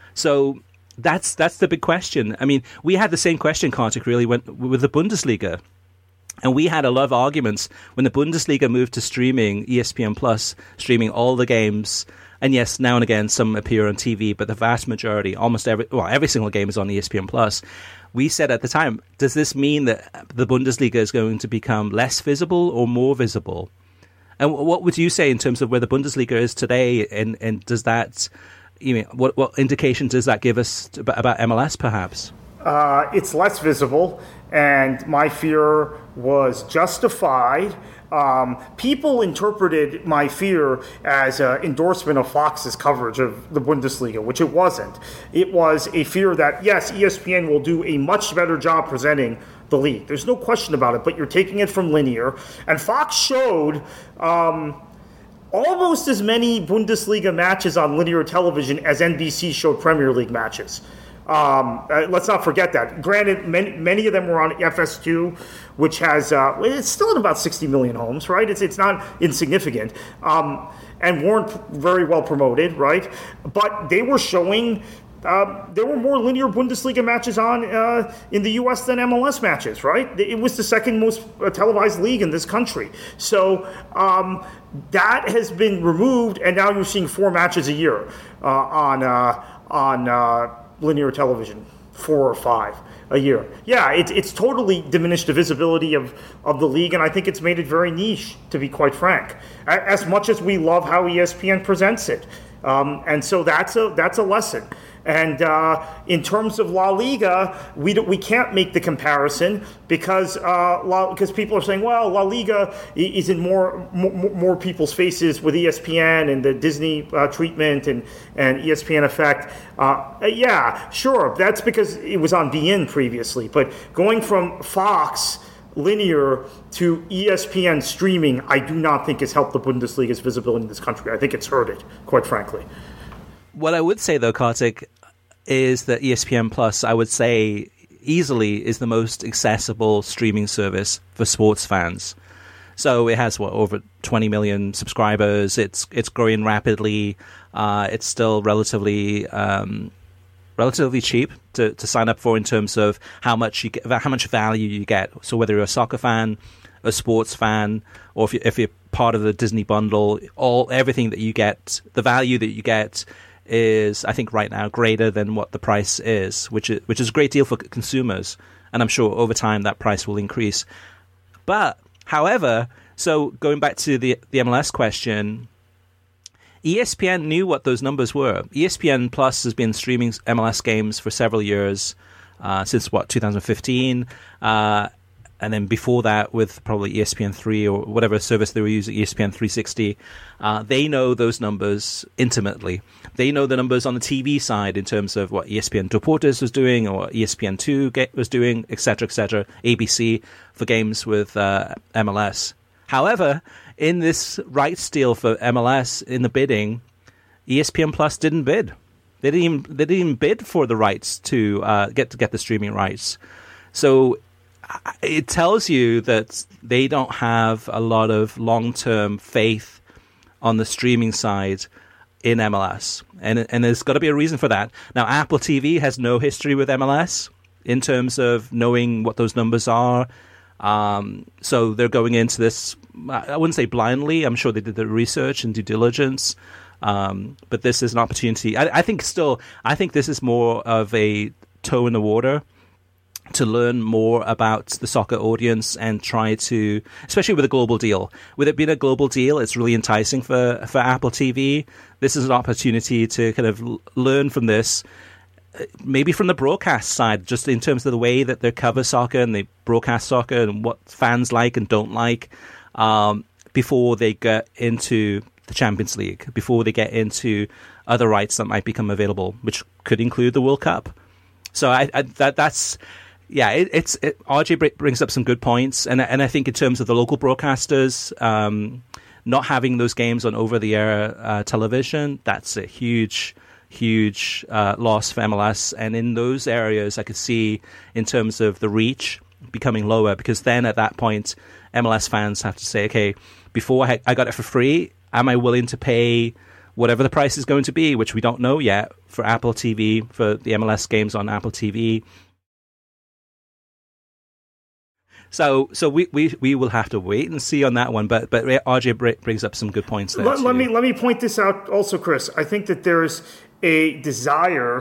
A: So that's that's the big question. I mean, we had the same question, Kartik, really, when, with the Bundesliga. And we had a lot of arguments when the Bundesliga moved to streaming, E S P N Plus, streaming all the games. And yes, now and again, some appear on T V, but the vast majority, almost every, well, every single game is on E S P N Plus. We said at the time, does this mean that the Bundesliga is going to become less visible or more visible? And what would you say in terms of where the Bundesliga is today? And, and does that, you mean, what, what indication does that give us about M L S, perhaps?
B: Uh, it's less visible, and my fear was justified. Um, people interpreted my fear as an endorsement of Fox's coverage of the Bundesliga, which it wasn't. It was a fear that, yes, E S P N will do a much better job presenting the league. There's no question about it, but you're taking it from linear. And Fox showed um, almost as many Bundesliga matches on linear television as N B C showed Premier League matches. Um, uh, let's not forget that. Granted, many, many of them were on F S two, which has uh, it's still in about sixty million homes, right? It's it's not insignificant, um, and weren't very well promoted, right? But they were showing uh, there were more linear Bundesliga matches on uh, in the U S than M L S matches, right? It was the second most uh, televised league in this country, so um, that has been removed, and now you're seeing four matches a year uh, on uh, on. Uh, linear television, four or five a year. Yeah, it's it's totally diminished the visibility of, of the league, and I think it's made it very niche, to be quite frank. As much as we love how E S P N presents it, um, and so that's a that's a lesson. And uh, in terms of La Liga, we do, we can't make the comparison because uh, La, because people are saying, well, La Liga is in more more, more people's faces with E S P N and the Disney uh, treatment and, and E S P N effect. Uh, yeah, sure, that's because it was on B N previously. But going from Fox linear to E S P N streaming, I do not think has helped the Bundesliga's visibility in this country. I think it's hurt it, quite frankly.
A: What I would say, though, Kartik, is that E S P N Plus, I would say, easily is the most accessible streaming service for sports fans. So it has, what, over twenty million subscribers. It's it's growing rapidly. Uh, it's still relatively um, relatively cheap to, to sign up for in terms of how much you get, how much value you get. So whether you're a soccer fan, a sports fan, or if, you, if you're part of the Disney bundle, all everything that you get, the value that you get is, I think, right now greater than what the price is, which is which is a great deal for consumers. And I'm sure over time that price will increase. But, however, so going back to the the M L S question, E S P N knew what those numbers were. E S P N Plus has been streaming M L S games for several years, uh, since, what, two thousand fifteen, uh, and then before that with probably E S P N three or whatever service they were using, E S P N three sixty. Uh, they know those numbers intimately. They know the numbers on the T V side in terms of what E S P N Deportes was doing or E S P N two was doing, et cetera, et cetera, A B C for games with uh, M L S. However, in this rights deal for M L S, in the bidding, E S P N Plus didn't bid. They didn't even, they didn't even bid for the rights to uh, get to get the streaming rights. So it tells you that they don't have a lot of long-term faith on the streaming side in M L S. And and there's got to be a reason for that. Now, Apple T V has no history with M L S in terms of knowing what those numbers are. Um, so they're going into this, I wouldn't say blindly. I'm sure they did the research and due diligence. Um, but this is an opportunity. I, I think still, I think this is more of a toe in the water to learn more about the soccer audience and try to, especially with a global deal. With it being a global deal, it's really enticing for, for Apple T V. This is an opportunity to kind of learn from this, maybe from the broadcast side, just in terms of the way that they cover soccer and they broadcast soccer and what fans like and don't like, um, before they get into the Champions League, before they get into other rights that might become available, which could include the World Cup. So I, I that that's... Yeah, it, it's it, R J brings up some good points, and and I think in terms of the local broadcasters, um, not having those games on over-the-air uh, television, that's a huge, huge uh, loss for M L S. And in those areas, I could see in terms of the reach becoming lower, because then at that point, M L S fans have to say, okay, before I, I got it for free, am I willing to pay whatever the price is going to be, which we don't know yet, for Apple T V, for the M L S games on Apple T V. So, so we, we, we will have to wait and see on that one. But but R J brings up some good points there.
B: Let, let me let me point this out also, Chris. I think that there's a desire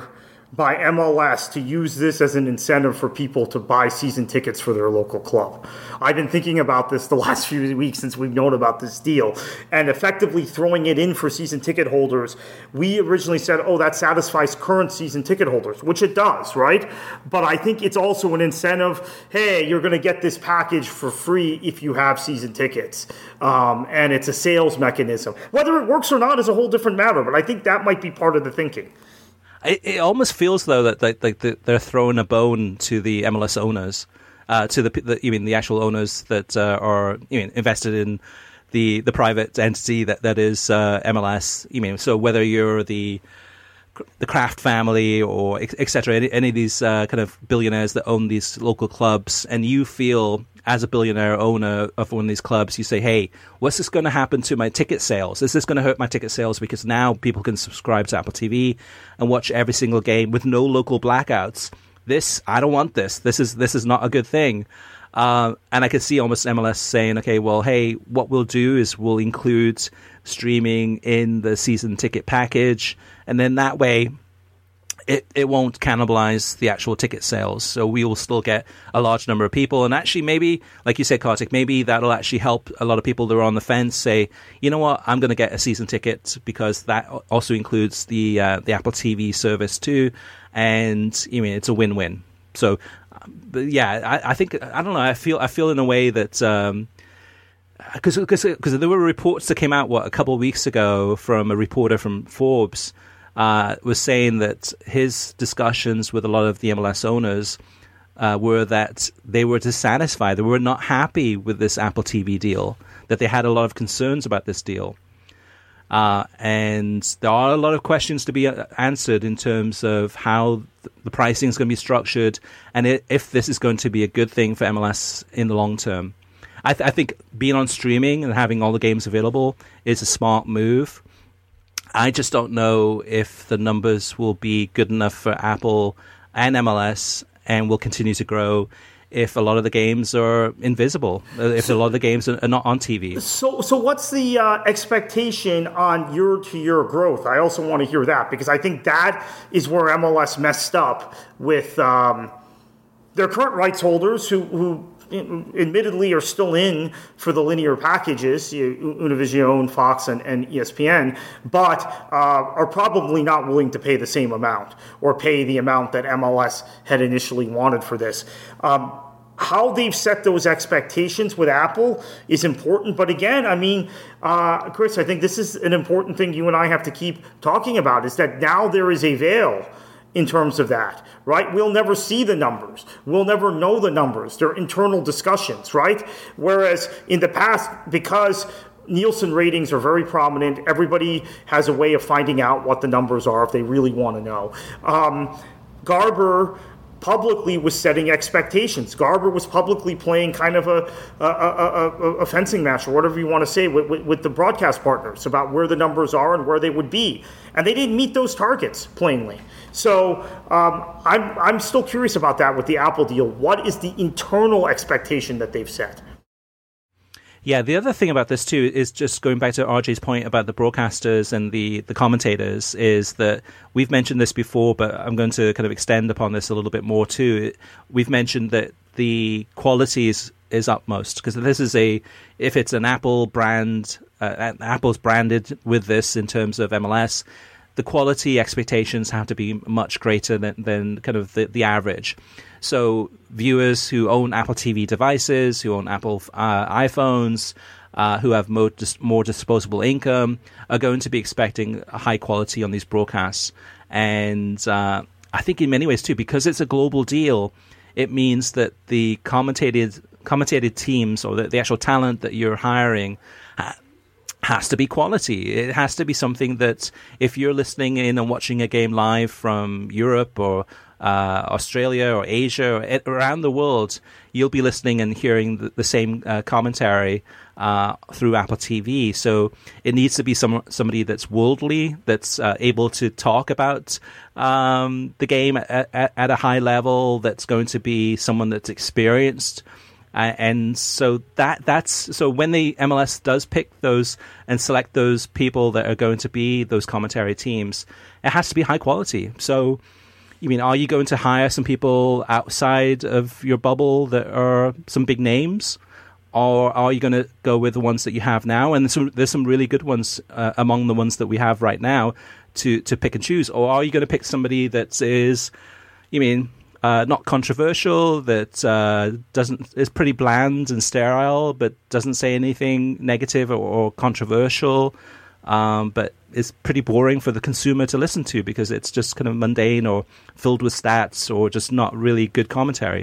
B: by M L S to use this as an incentive for people to buy season tickets for their local club. I've been thinking about this the last few weeks since we've known about this deal, and effectively throwing it in for season ticket holders. We originally said, oh, that satisfies current season ticket holders, which it does, right? But I think it's also an incentive. Hey, you're going to get this package for free if you have season tickets. Um, and it's a sales mechanism. Whether it works or not is a whole different matter, but I think that might be part of the thinking.
A: It, it almost feels though that like, like the, they're throwing a bone to the M L S owners, uh, to the, the you mean the actual owners that uh, are you mean invested in the the private entity that that is uh, M L S. You mean so whether you're the the Kraft family or et cetera, any, any of these uh, kind of billionaires that own these local clubs, and you feel as a billionaire owner of one of these clubs, you say, hey, what's this going to happen to my ticket sales? Is this going to hurt my ticket sales? Because now people can subscribe to Apple T V and watch every single game with no local blackouts. This, I don't want this. This is this is not a good thing. Uh, and I could see almost M L S saying, okay, well, hey, what we'll do is we'll include streaming in the season ticket package. And then that way, it, it won't cannibalize the actual ticket sales. So we will still get a large number of people. And actually, maybe, like you said, Kartik, maybe that'll actually help a lot of people that are on the fence say, you know what, I'm going to get a season ticket because that also includes the uh, the Apple T V service too. And, I mean, it's a win-win. So, but yeah, I, I think, I don't know, I feel I feel in a way that... Um, Because because there were reports that came out, what, a couple of weeks ago from a reporter from Forbes uh, was saying that his discussions with a lot of the M L S owners uh, were that they were dissatisfied. They were not happy with this Apple T V deal, that they had a lot of concerns about this deal. Uh, and there are a lot of questions to be answered in terms of how the pricing is going to be structured and if this is going to be a good thing for M L S in the long term. I, th- I think being on streaming and having all the games available is a smart move. I just don't know if the numbers will be good enough for Apple and M L S and will continue to grow if a lot of the games are invisible, if so, a lot of the games are not on T V.
B: So so what's the uh, expectation on year-to-year growth? I also want to hear that because I think that is where M L S messed up with um, their current rights holders who... who admittedly are still in for the linear packages, Univision, Fox, and, and E S P N, but uh, are probably not willing to pay the same amount or pay the amount that M L S had initially wanted for this. Um, how they've set those expectations with Apple is important. But again, I mean, uh, Chris, I think this is an important thing you and I have to keep talking about, is that now there is a veil in terms of that, right? We'll never see the numbers. We'll never know the numbers. They're internal discussions, right? Whereas in the past, because Nielsen ratings are very prominent, everybody has a way of finding out what the numbers are if they really want to know. Um, Garber publicly was setting expectations. Garber was publicly playing kind of a, a, a, a, a fencing match or whatever you want to say with, with, with the broadcast partners about where the numbers are and where they would be. And they didn't meet those targets, plainly. So um, I'm, I'm still curious about that with the Apple deal. What is the internal expectation that they've set?
A: Yeah, the other thing about this too is just going back to R J's point about the broadcasters and the, the commentators is that we've mentioned this before, but I'm going to kind of extend upon this a little bit more too. We've mentioned that the quality is, is utmost because this is a, if it's an Apple brand, uh, Apple's branded with this in terms of M L S, the quality expectations have to be much greater than, than kind of the, the average. So viewers who own Apple T V devices, who own Apple uh, iPhones, uh, who have more, dis- more disposable income, are going to be expecting a high quality on these broadcasts. And uh, I think in many ways too, because it's a global deal, it means that the commentated commentated teams or the, the actual talent that you're hiring uh, has to be quality. It has to be something that if you're listening in and watching a game live from Europe or uh, Australia or Asia or around the world, you'll be listening and hearing the, the same uh, commentary uh, through Apple T V. So it needs to be some somebody that's worldly, that's uh, able to talk about um, the game at, at, at a high level, that's going to be someone that's experienced. Uh, and so that that's so when the M L S does pick those and select those people that are going to be those commentary teams, it has to be high quality. So, You mean, are you going to hire some people outside of your bubble that are some big names? Or are you going to go with the ones that you have now? And there's some, there's some really good ones uh, among the ones that we have right now to, to pick and choose. Or are you going to pick somebody that is, you mean, uh, not controversial, that uh, doesn't is pretty bland and sterile, but doesn't say anything negative or, or controversial, um, but is pretty boring for the consumer to listen to because it's just kind of mundane or filled with stats or just not really good commentary.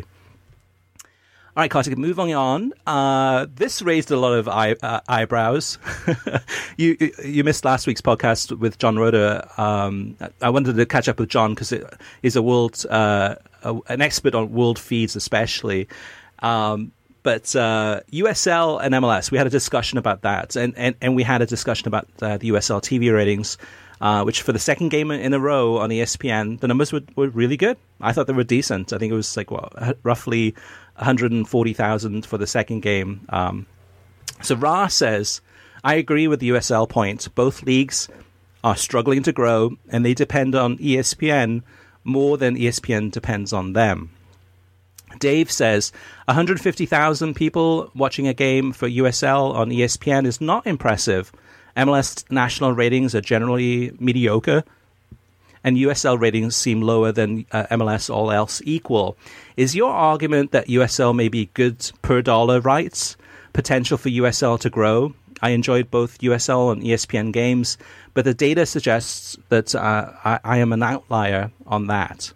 A: All right, Kartik, moving on. Uh, this raised a lot of eye, uh, eyebrows. you you missed last week's podcast with John Roeder. Um, I wanted to catch up with John because he's a world uh, a, an expert on world feeds, especially. Um, but uh, U S L and M L S, we had a discussion about that, and and, and we had a discussion about uh, the U S L T V ratings, uh, which for the second game in a row on E S P N, the numbers were, were really good. I thought they were decent. I think it was like what, roughly one hundred forty thousand for the second game. Um, so Ra says, I agree with the U S L point. Both leagues are struggling to grow, and they depend on E S P N more than E S P N depends on them. Dave says, one hundred fifty thousand people watching a game for U S L on E S P N is not impressive. M L S national ratings are generally mediocre, and U S L ratings seem lower than uh, M L S, all else equal. Is your argument that U S L may be good per dollar rights, potential for U S L to grow? I enjoyed both U S L and E S P N games, but the data suggests that uh, I, I am an outlier on that.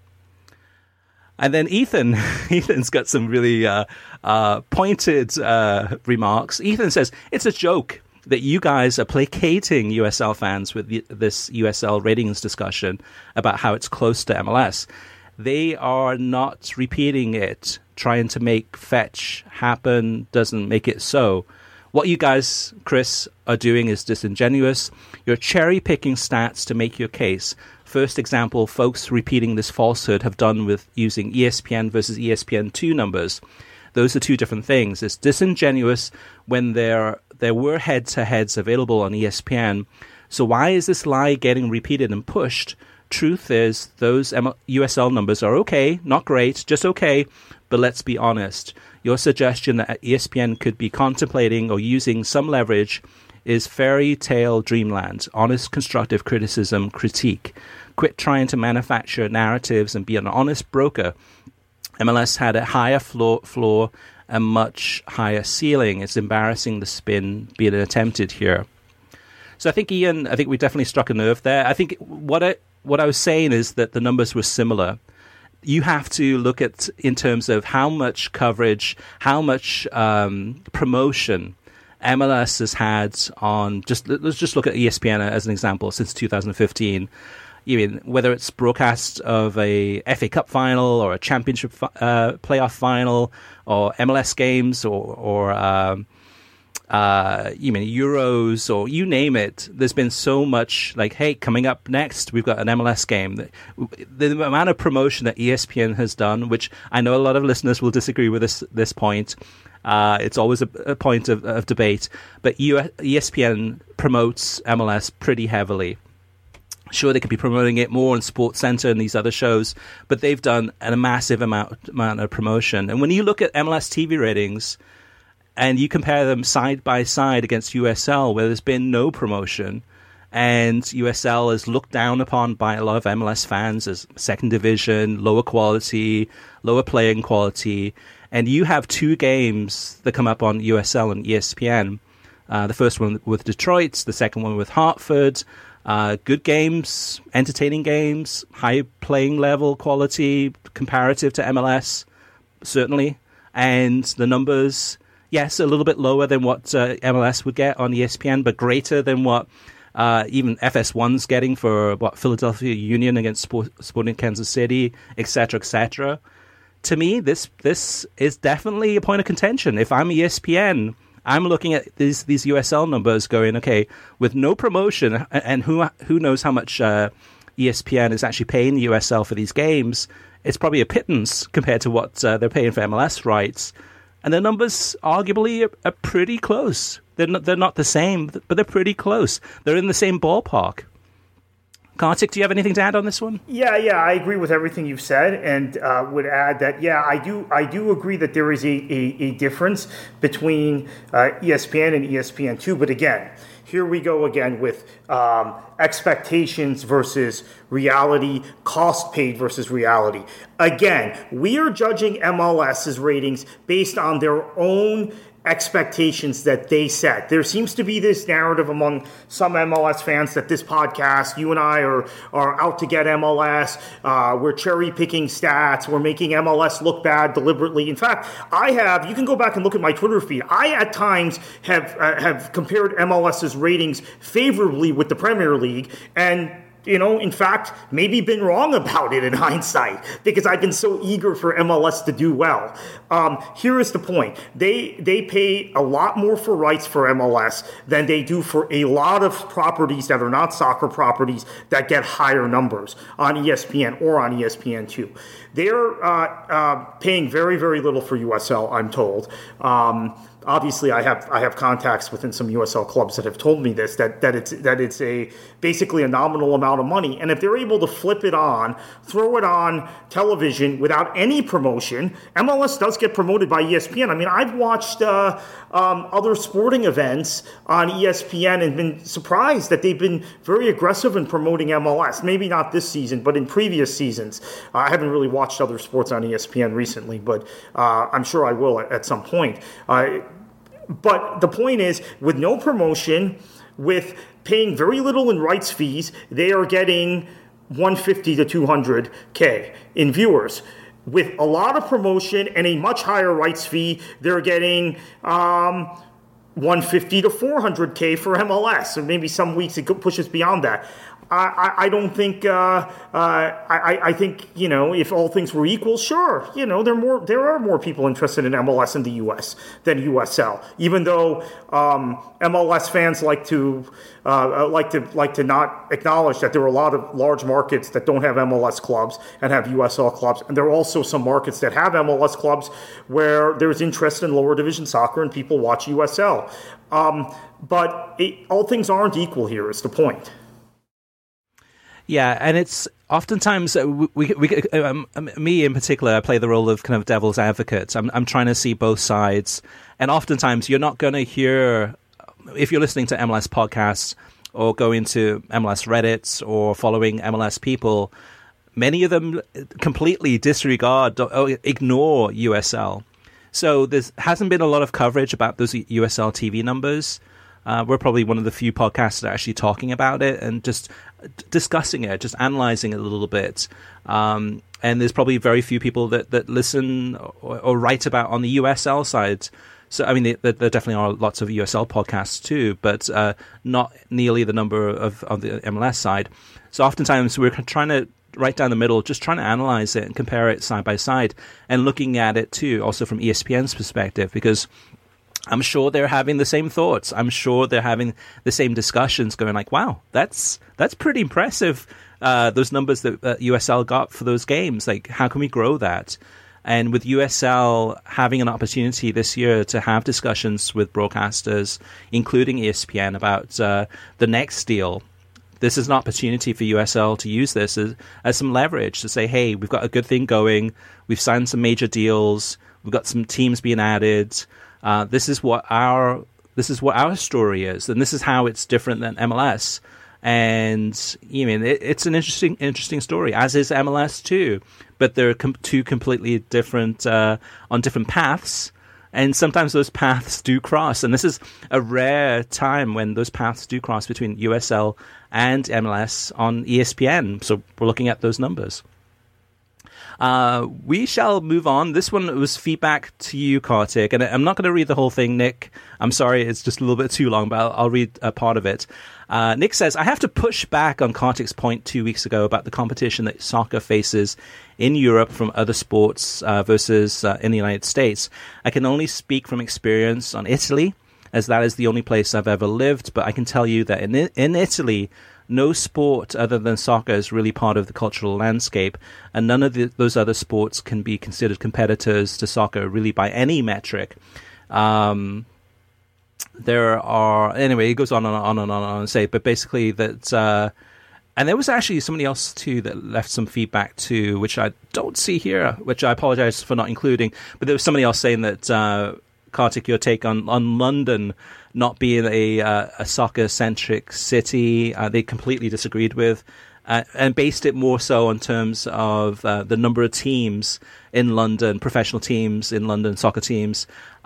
A: And then Ethan, Ethan's got some really uh, uh, pointed uh, remarks. Ethan says, it's a joke that you guys are placating U S L fans with the, this U S L ratings discussion about how it's close to M L S. They are not repeating it, trying to make fetch happen doesn't make it so. What you guys, Chris, are doing is disingenuous. You're cherry-picking stats to make your case. First example, folks repeating this falsehood have done with using E S P N versus E S P N two numbers. Those are two different things. It's disingenuous when there there were head-to-heads available on E S P N. So why is this lie getting repeated and pushed? Truth is, those U S L numbers are okay, not great, just okay, but let's be honest. Your suggestion that E S P N could be contemplating or using some leverage is fairy tale dreamland. Honest, constructive criticism, critique. Quit trying to manufacture narratives and be an honest broker. M L S had a higher floor, floor and much higher ceiling. It's embarrassing the spin being attempted here. So I think, Ian, I think we definitely struck a nerve there. I think what I, what I was saying is that the numbers were similar. You have to look at in terms of how much coverage, how much um, promotion M L S has had on, just let's just look at E S P N as an example, since two thousand fifteen. You mean, whether it's broadcast of a F A Cup final or a championship uh, playoff final or M L S games or, or um, uh, you mean Euros or you name it, there's been so much like, hey, coming up next, we've got an M L S game. The, the amount of promotion that E S P N has done, which I know a lot of listeners will disagree with this this point. Uh, it's always a, a point of, of debate, but E S P N promotes M L S pretty heavily. Sure, they could be promoting it more on SportsCenter and these other shows, but they've done a massive amount, amount of promotion. And when you look at M L S T V ratings and you compare them side by side against U S L, where there's been no promotion, and U S L is looked down upon by a lot of M L S fans as second division, lower quality, lower playing quality, and you have two games that come up on U S L and E S P N. Uh, the first one with Detroit, the second one with Hartford. Uh, good games, entertaining games, high playing level quality comparative to M L S, certainly. And the numbers, yes, a little bit lower than what uh, M L S would get on E S P N, but greater than what uh, even F S one's getting for what Philadelphia Union against Sport, Sporting Kansas City, et cetera, et cetera. To me, this this is definitely a point of contention. If I'm E S P N, I'm looking at these these U S L numbers going, okay, with no promotion, and who who knows how much uh, E S P N is actually paying U S L for these games, it's probably a pittance compared to what uh, they're paying for M L S rights. And the numbers arguably are, are pretty close. They're not, they're not the same, but they're pretty close. They're in the same ballpark. Kartik, do you have anything to add on this one?
B: Yeah, yeah, I agree with everything you've said, and uh, would add that, yeah, I do I do agree that there is a, a, a difference between uh, E S P N and E S P N two, but again, here we go again with um, expectations versus reality, cost paid versus reality. Again, we are judging MLS's ratings based on their own expectations that they set. There seems to be this narrative among some M L S fans that this podcast, you and I are, are out to get M L S. Uh, we're cherry picking stats. We're making M L S look bad deliberately. In fact, I have, you can go back and look at my Twitter feed. I at times have, uh, have compared MLS's ratings favorably with the Premier League, and you know, in fact, maybe been wrong about it in hindsight because I've been so eager for M L S to do well. Um, here is the point. They they pay a lot more for rights for M L S than they do for a lot of properties that are not soccer properties that get higher numbers on E S P N or on E S P N two. They're uh, uh, paying very, very little for U S L, I'm told. Um, Obviously, I have I have contacts within some U S L clubs that have told me this, that that it's that it's a basically a nominal amount of money, and if they're able to flip it on, throw it on television without any promotion, M L S does get promoted by E S P N. I mean, I've watched uh, um, other sporting events on E S P N and been surprised that they've been very aggressive in promoting M L S. Maybe not this season, but in previous seasons. Uh, I haven't really watched other sports on E S P N recently, but uh, I'm sure I will at, at some point. Uh, But the point is, with no promotion, with paying very little in rights fees, they are getting one hundred fifty to two hundred K in viewers. With a lot of promotion and a much higher rights fee, they're getting um, one hundred fifty to four hundred K for M L S. And maybe some weeks it pushes beyond that. I, I, I don't think, uh, uh, I, I think, you know, if all things were equal, sure, you know, there are more, there are more people interested in M L S in the U S than U S L, even though um, M L S fans like to, uh, like to, like to not acknowledge that there are a lot of large markets that don't have M L S clubs and have U S L clubs. And there are also some markets that have M L S clubs where there's interest in lower division soccer and people watch U S L. Um, but it, all things aren't equal here is the point.
A: Yeah, and it's oftentimes uh, we, we um, me in particular, I play the role of kind of devil's advocate. I'm I'm trying to see both sides, and oftentimes you're not going to hear, if you're listening to M L S podcasts or going to M L S Reddits or following M L S people, many of them completely disregard or ignore U S L. So there hasn't been a lot of coverage about those U S L T V numbers. Uh, we're probably one of the few podcasts that are actually talking about it and just discussing it, just analyzing it a little bit. Um, and there's probably very few people that, that listen or, or write about on the U S L side. So, I mean, there, there definitely are lots of U S L podcasts too, but uh, not nearly the number of, of the M L S side. So oftentimes we're trying to, right down the middle, just trying to analyze it and compare it side by side and looking at it too, also from E S P N's perspective, because I'm sure they're having the same thoughts. I'm sure they're having the same discussions going like, wow, that's that's pretty impressive, uh, those numbers that uh, U S L got for those games. Like, how can we grow that? And with U S L having an opportunity this year to have discussions with broadcasters, including E S P N, about uh, the next deal, this is an opportunity for U S L to use this as, as some leverage to say, hey, we've got a good thing going. We've signed some major deals. We've got some teams being added. Uh, this is what our this is what our story is, and this is how it's different than M L S. And you mean it, it's an interesting interesting story, as is M L S too. But they're com- two completely different uh, on different paths, and sometimes those paths do cross. And this is a rare time when those paths do cross between U S L and M L S on E S P N. So we're looking at those numbers. Uh, we shall move on. This one was feedback to you, Kartik, and I'm not going to read the whole thing, Nick. I'm sorry, it's just a little bit too long, but I'll, I'll read a part of it. Uh, Nick says, I have to push back on Kartik's point two weeks ago about the competition that soccer faces in Europe from other sports uh, versus uh, in the United States. I can only speak from experience on Italy, as that is the only place I've ever lived, but I can tell you that in in Italy, no sport other than soccer is really part of the cultural landscape, and none of the, those other sports can be considered competitors to soccer really by any metric. Um, there are, anyway, it goes on and on and on and on and say, but basically that, uh, And there was actually somebody else too that left some feedback too, which I don't see here, which I apologize for not including. But there was somebody else saying that, uh, Kartik, your take on, on London not being a, uh, a soccer-centric city, uh, they completely disagreed with, uh, and based it more so in terms of uh, the number of teams in London, professional teams in London, soccer teams,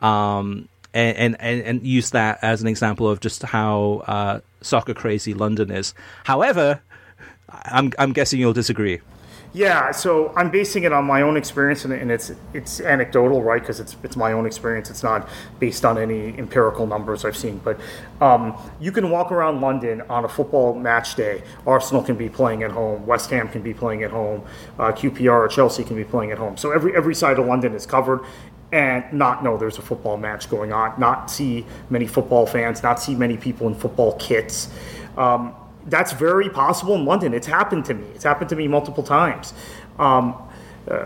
A: um, and, and, and use that as an example of just how uh, soccer-crazy London is. However, I'm, I'm guessing you'll disagree.
B: Yeah, so I'm basing it on my own experience, and, and it's it's anecdotal, right? Because it's it's my own experience. It's not based on any empirical numbers I've seen. But um, you can walk around London on a football match day. Arsenal can be playing at home. West Ham can be playing at home. Uh, Q P R or Chelsea can be playing at home. So every every side of London is covered, and not know there's a football match going on. Not see many football fans. Not see many people in football kits. Um, That's very possible in London. It's happened to me. It's happened to me multiple times. Um, uh,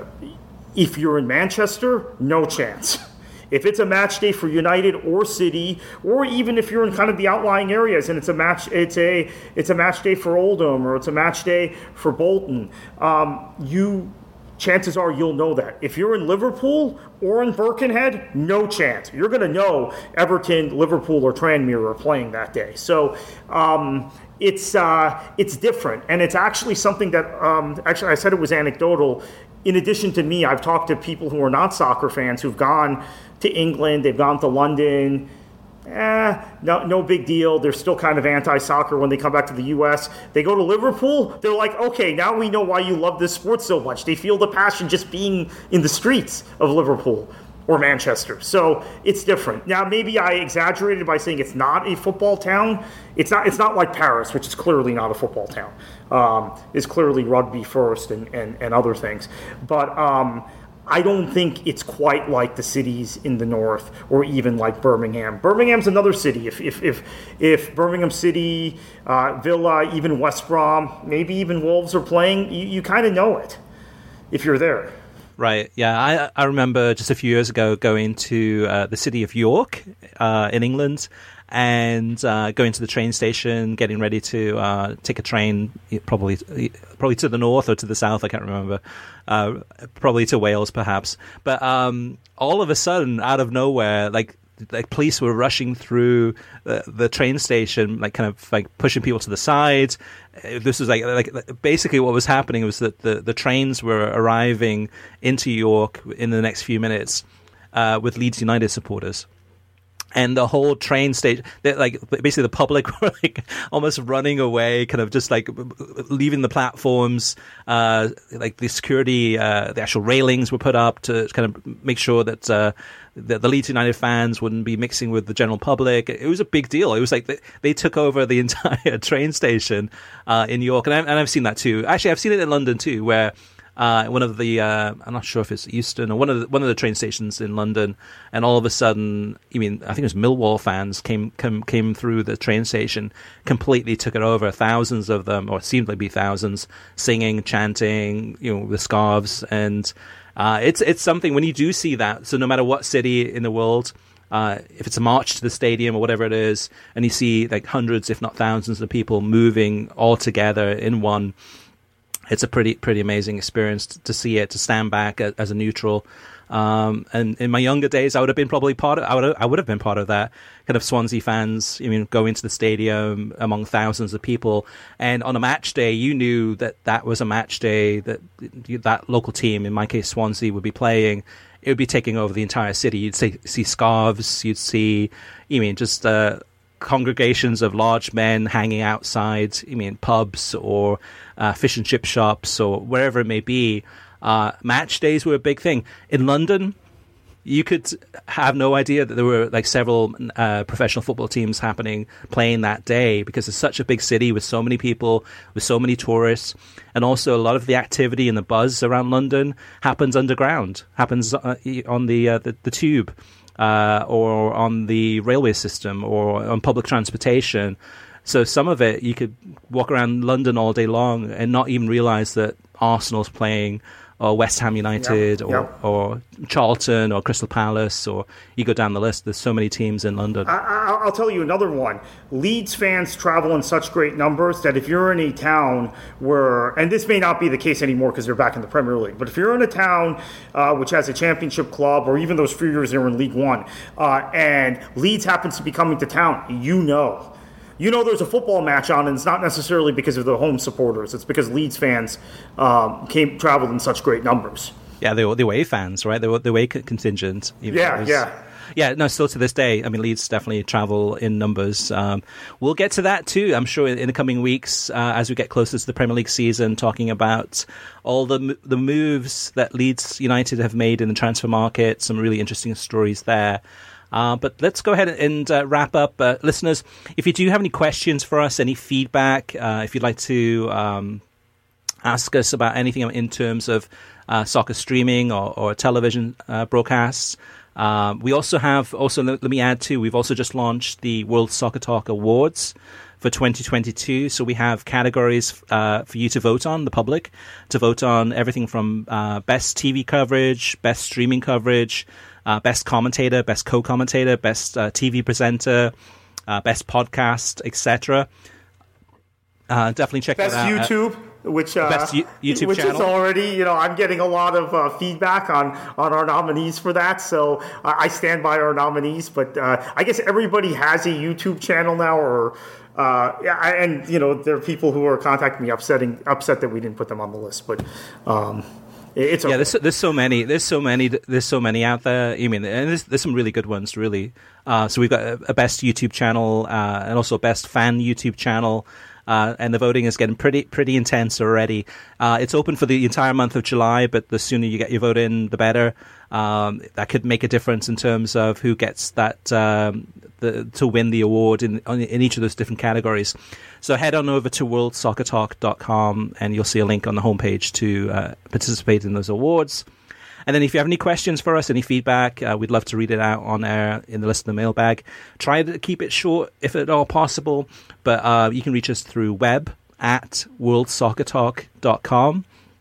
B: if you're in Manchester, no chance. If it's a match day for United or City, or even if you're in kind of the outlying areas and it's a match, it's a it's a match day for Oldham or it's a match day for Bolton, um, you. Chances are you'll know that. If you're in Liverpool or in Birkenhead, no chance. You're going to know Everton, Liverpool, or Tranmere are playing that day. So um, it's uh, it's different, and it's actually something that um, actually I said it was anecdotal. In addition to me, I've talked to people who are not soccer fans who've gone to England, they've gone to London. Eh, no, no big deal. They're still kind of anti-soccer when they come back to the U S. They go to Liverpool, they're like, okay, now we know why you love this sport so much. They feel the passion just being in the streets of Liverpool or Manchester. So it's different. Now, maybe I exaggerated by saying it's not a football town. It's not It's not like Paris, which is clearly not a football town. Um, it's clearly rugby first and, and, and other things. But um, I don't think it's quite like the cities in the north or even like Birmingham. Birmingham's another city. If if if, if Birmingham City, uh, Villa, even West Brom, maybe even Wolves are playing, you, you kind of know it if you're there.
A: Right. Yeah. I I remember just a few years ago going to uh, the city of York uh, in England and uh, going to the train station, getting ready to uh, take a train, probably probably to the north or to the south. I can't remember. Uh, probably to Wales, perhaps. But um, all of a sudden, out of nowhere, like like police were rushing through the, the train station, like kind of like pushing people to the side. This was like like basically what was happening was that the, the trains were arriving into York in the next few minutes uh, with Leeds United supporters. And the whole train station, like basically the public were like almost running away, kind of just like leaving the platforms. Uh, like the security, uh, the actual railings were put up to kind of make sure that uh, the, the Leeds United fans wouldn't be mixing with the general public. It was a big deal. It was like they, they took over the entire train station uh, in York, and, I, and I've seen that too. Actually, I've seen it in London too, where. Uh, one of the, uh, I'm not sure if it's Euston or one of the, one of the train stations in London, and all of a sudden, I mean, I think it was Millwall fans came came came through the train station, completely took it over. Thousands of them, or it seemed to be thousands, singing, chanting, you know, with scarves, and uh, it's it's something when you do see that. So no matter what city in the world. Uh, if it's a march to the stadium or whatever it is, and you see like hundreds, if not thousands, of people moving all together in one. It's a pretty pretty amazing experience to, to see it, to stand back as, as a neutral. Um, and in my younger days, I would have been probably part of. I would have, I would have been part of that kind of Swansea fans. I mean, going to the stadium among thousands of people, and on a match day, you knew that that was a match day that that local team, in my case Swansea, would be playing. It would be taking over the entire city. You'd see, see scarves. You'd see, you mean just. Uh, congregations of large men hanging outside, I mean, pubs or uh, fish and chip shops or wherever it may be. Uh, match days were a big thing. In London, you could have no idea that there were like several uh, professional football teams happening, playing that day, because it's such a big city with so many people, with so many tourists. And also a lot of the activity and the buzz around London happens underground, happens uh, on the, uh, the, the tube. Uh, or on the railway system, or on public transportation. So some of it, you could walk around London all day long and not even realize that Arsenal's playing, or West Ham United,
B: Yep,
A: or,
B: yep.
A: or Charlton, or Crystal Palace, or you go down the list. There's so many teams in London.
B: I, I, I'll tell you another one. Leeds fans travel in such great numbers that if you're in a town where, and this may not be the case anymore because they're back in the Premier League, but if you're in a town uh, which has a championship club, or even those few years they were in League One, uh, and Leeds happens to be coming to town, you know. You know there's a football match on, and it's not necessarily because of the home supporters. It's because Leeds fans um, came traveled in such great numbers.
A: Yeah, the the away fans, right? The, the away contingent. Even
B: Yeah,
A: was,
B: yeah.
A: Yeah, no, still to this day, I mean, Leeds definitely travel in numbers. Um, we'll get to that too, I'm sure, in the coming weeks uh, as we get closer to the Premier League season, talking about all the the moves that Leeds United have made in the transfer market, some really interesting stories there. Uh, but let's go ahead and uh, wrap up. Uh, listeners, if you do have any questions for us, any feedback, uh, if you'd like to um, ask us about anything in terms of uh, soccer streaming or, or television uh, broadcasts, uh, we also have, also let, let me add too, we've also just launched the World Soccer Talk Awards for twenty twenty-two. So we have categories uh, for you to vote on, the public, to vote on everything from uh, best T V coverage, best streaming coverage, Uh, best commentator, best co-commentator, best uh, T V presenter, uh, best podcast, et cetera. Uh, definitely check
B: Best
A: that out.
B: YouTube, which uh,
A: Best U- YouTube
B: which
A: channel.
B: is already, you know, I'm getting a lot of uh, feedback on, on our nominees for that. So uh, I stand by our nominees, but uh, I guess everybody has a YouTube channel now, or uh, yeah, I- and you know, there are people who are contacting me upsetting upset that we didn't put them on the list, but. Um, It's okay.
A: Yeah, there's there's so many, there's so many, there's so many out there. You mean, and there's, there's some really good ones, really. Uh, so we've got a, a best YouTube channel uh, and also a best fan YouTube channel, uh, and the voting is getting pretty pretty intense already. Uh, it's open for the entire month of July, but the sooner you get your vote in, the better. Um, that could make a difference in terms of who gets that um, the, to win the award in in each of those different categories. So head on over to world soccer talk dot com and you'll see a link on the homepage to uh, participate in those awards. And then if you have any questions for us, any feedback, uh, we'd love to read it out on air in the listener mailbag. Try to keep it short if at all possible, but uh, you can reach us through web at world soccer talk dot com.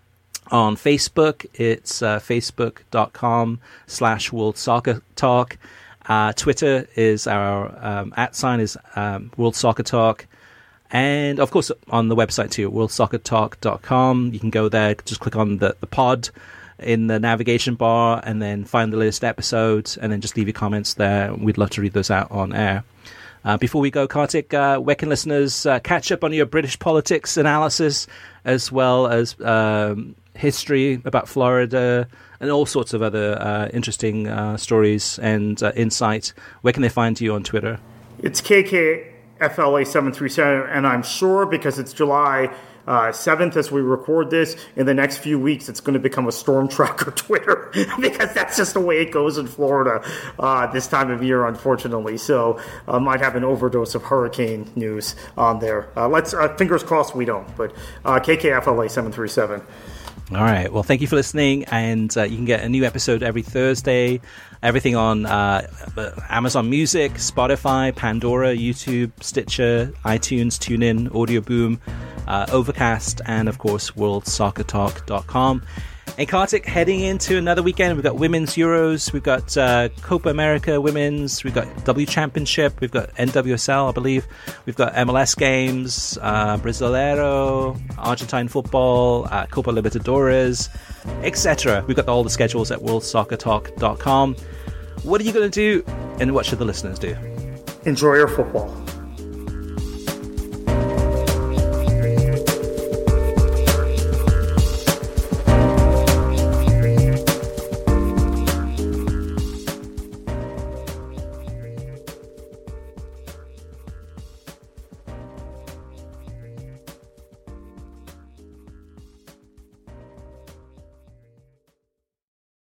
A: On Facebook, it's uh, facebook dot com slash world soccer talk. Uh, Twitter is our um, at sign is um, World Soccer Talk. And, of course, on the website, too, world soccer talk dot com. You can go there, just click on the, the pod in the navigation bar, and then find the latest episodes, and then just leave your comments there. We'd love to read those out on air. Uh, before we go, Kartik, uh, where can listeners uh, catch up on your British politics analysis, as well as um, history about Florida, and all sorts of other uh, interesting uh, stories and uh, insight? Where can they find you on Twitter?
B: It's K K F L A seven three seven, and I'm sure because it's July uh, seventh as we record this, in the next few weeks it's going to become a Storm Tracker Twitter because that's just the way it goes in Florida uh, this time of year, unfortunately. So I uh, might have an overdose of hurricane news on there. Uh, let's uh, fingers crossed we don't, but uh, K K F L A seven three seven.
A: All right. Well, thank you for listening, and uh, you can get a new episode every Thursday. Everything on uh, Amazon Music, Spotify, Pandora, YouTube, Stitcher, iTunes, TuneIn, Audio Boom, uh, Overcast, and of course, world soccer talk dot com. And Kartik, heading into another weekend, we've got Women's Euros, we've got uh, Copa America Women's, we've got W Championship, we've got N W S L, I believe, we've got M L S games, uh, Brasileiro, Argentine football, uh, Copa Libertadores, et cetera. We've got all the schedules at world soccer talk dot com. What are you going to do, and what should the listeners do?
B: Enjoy your football.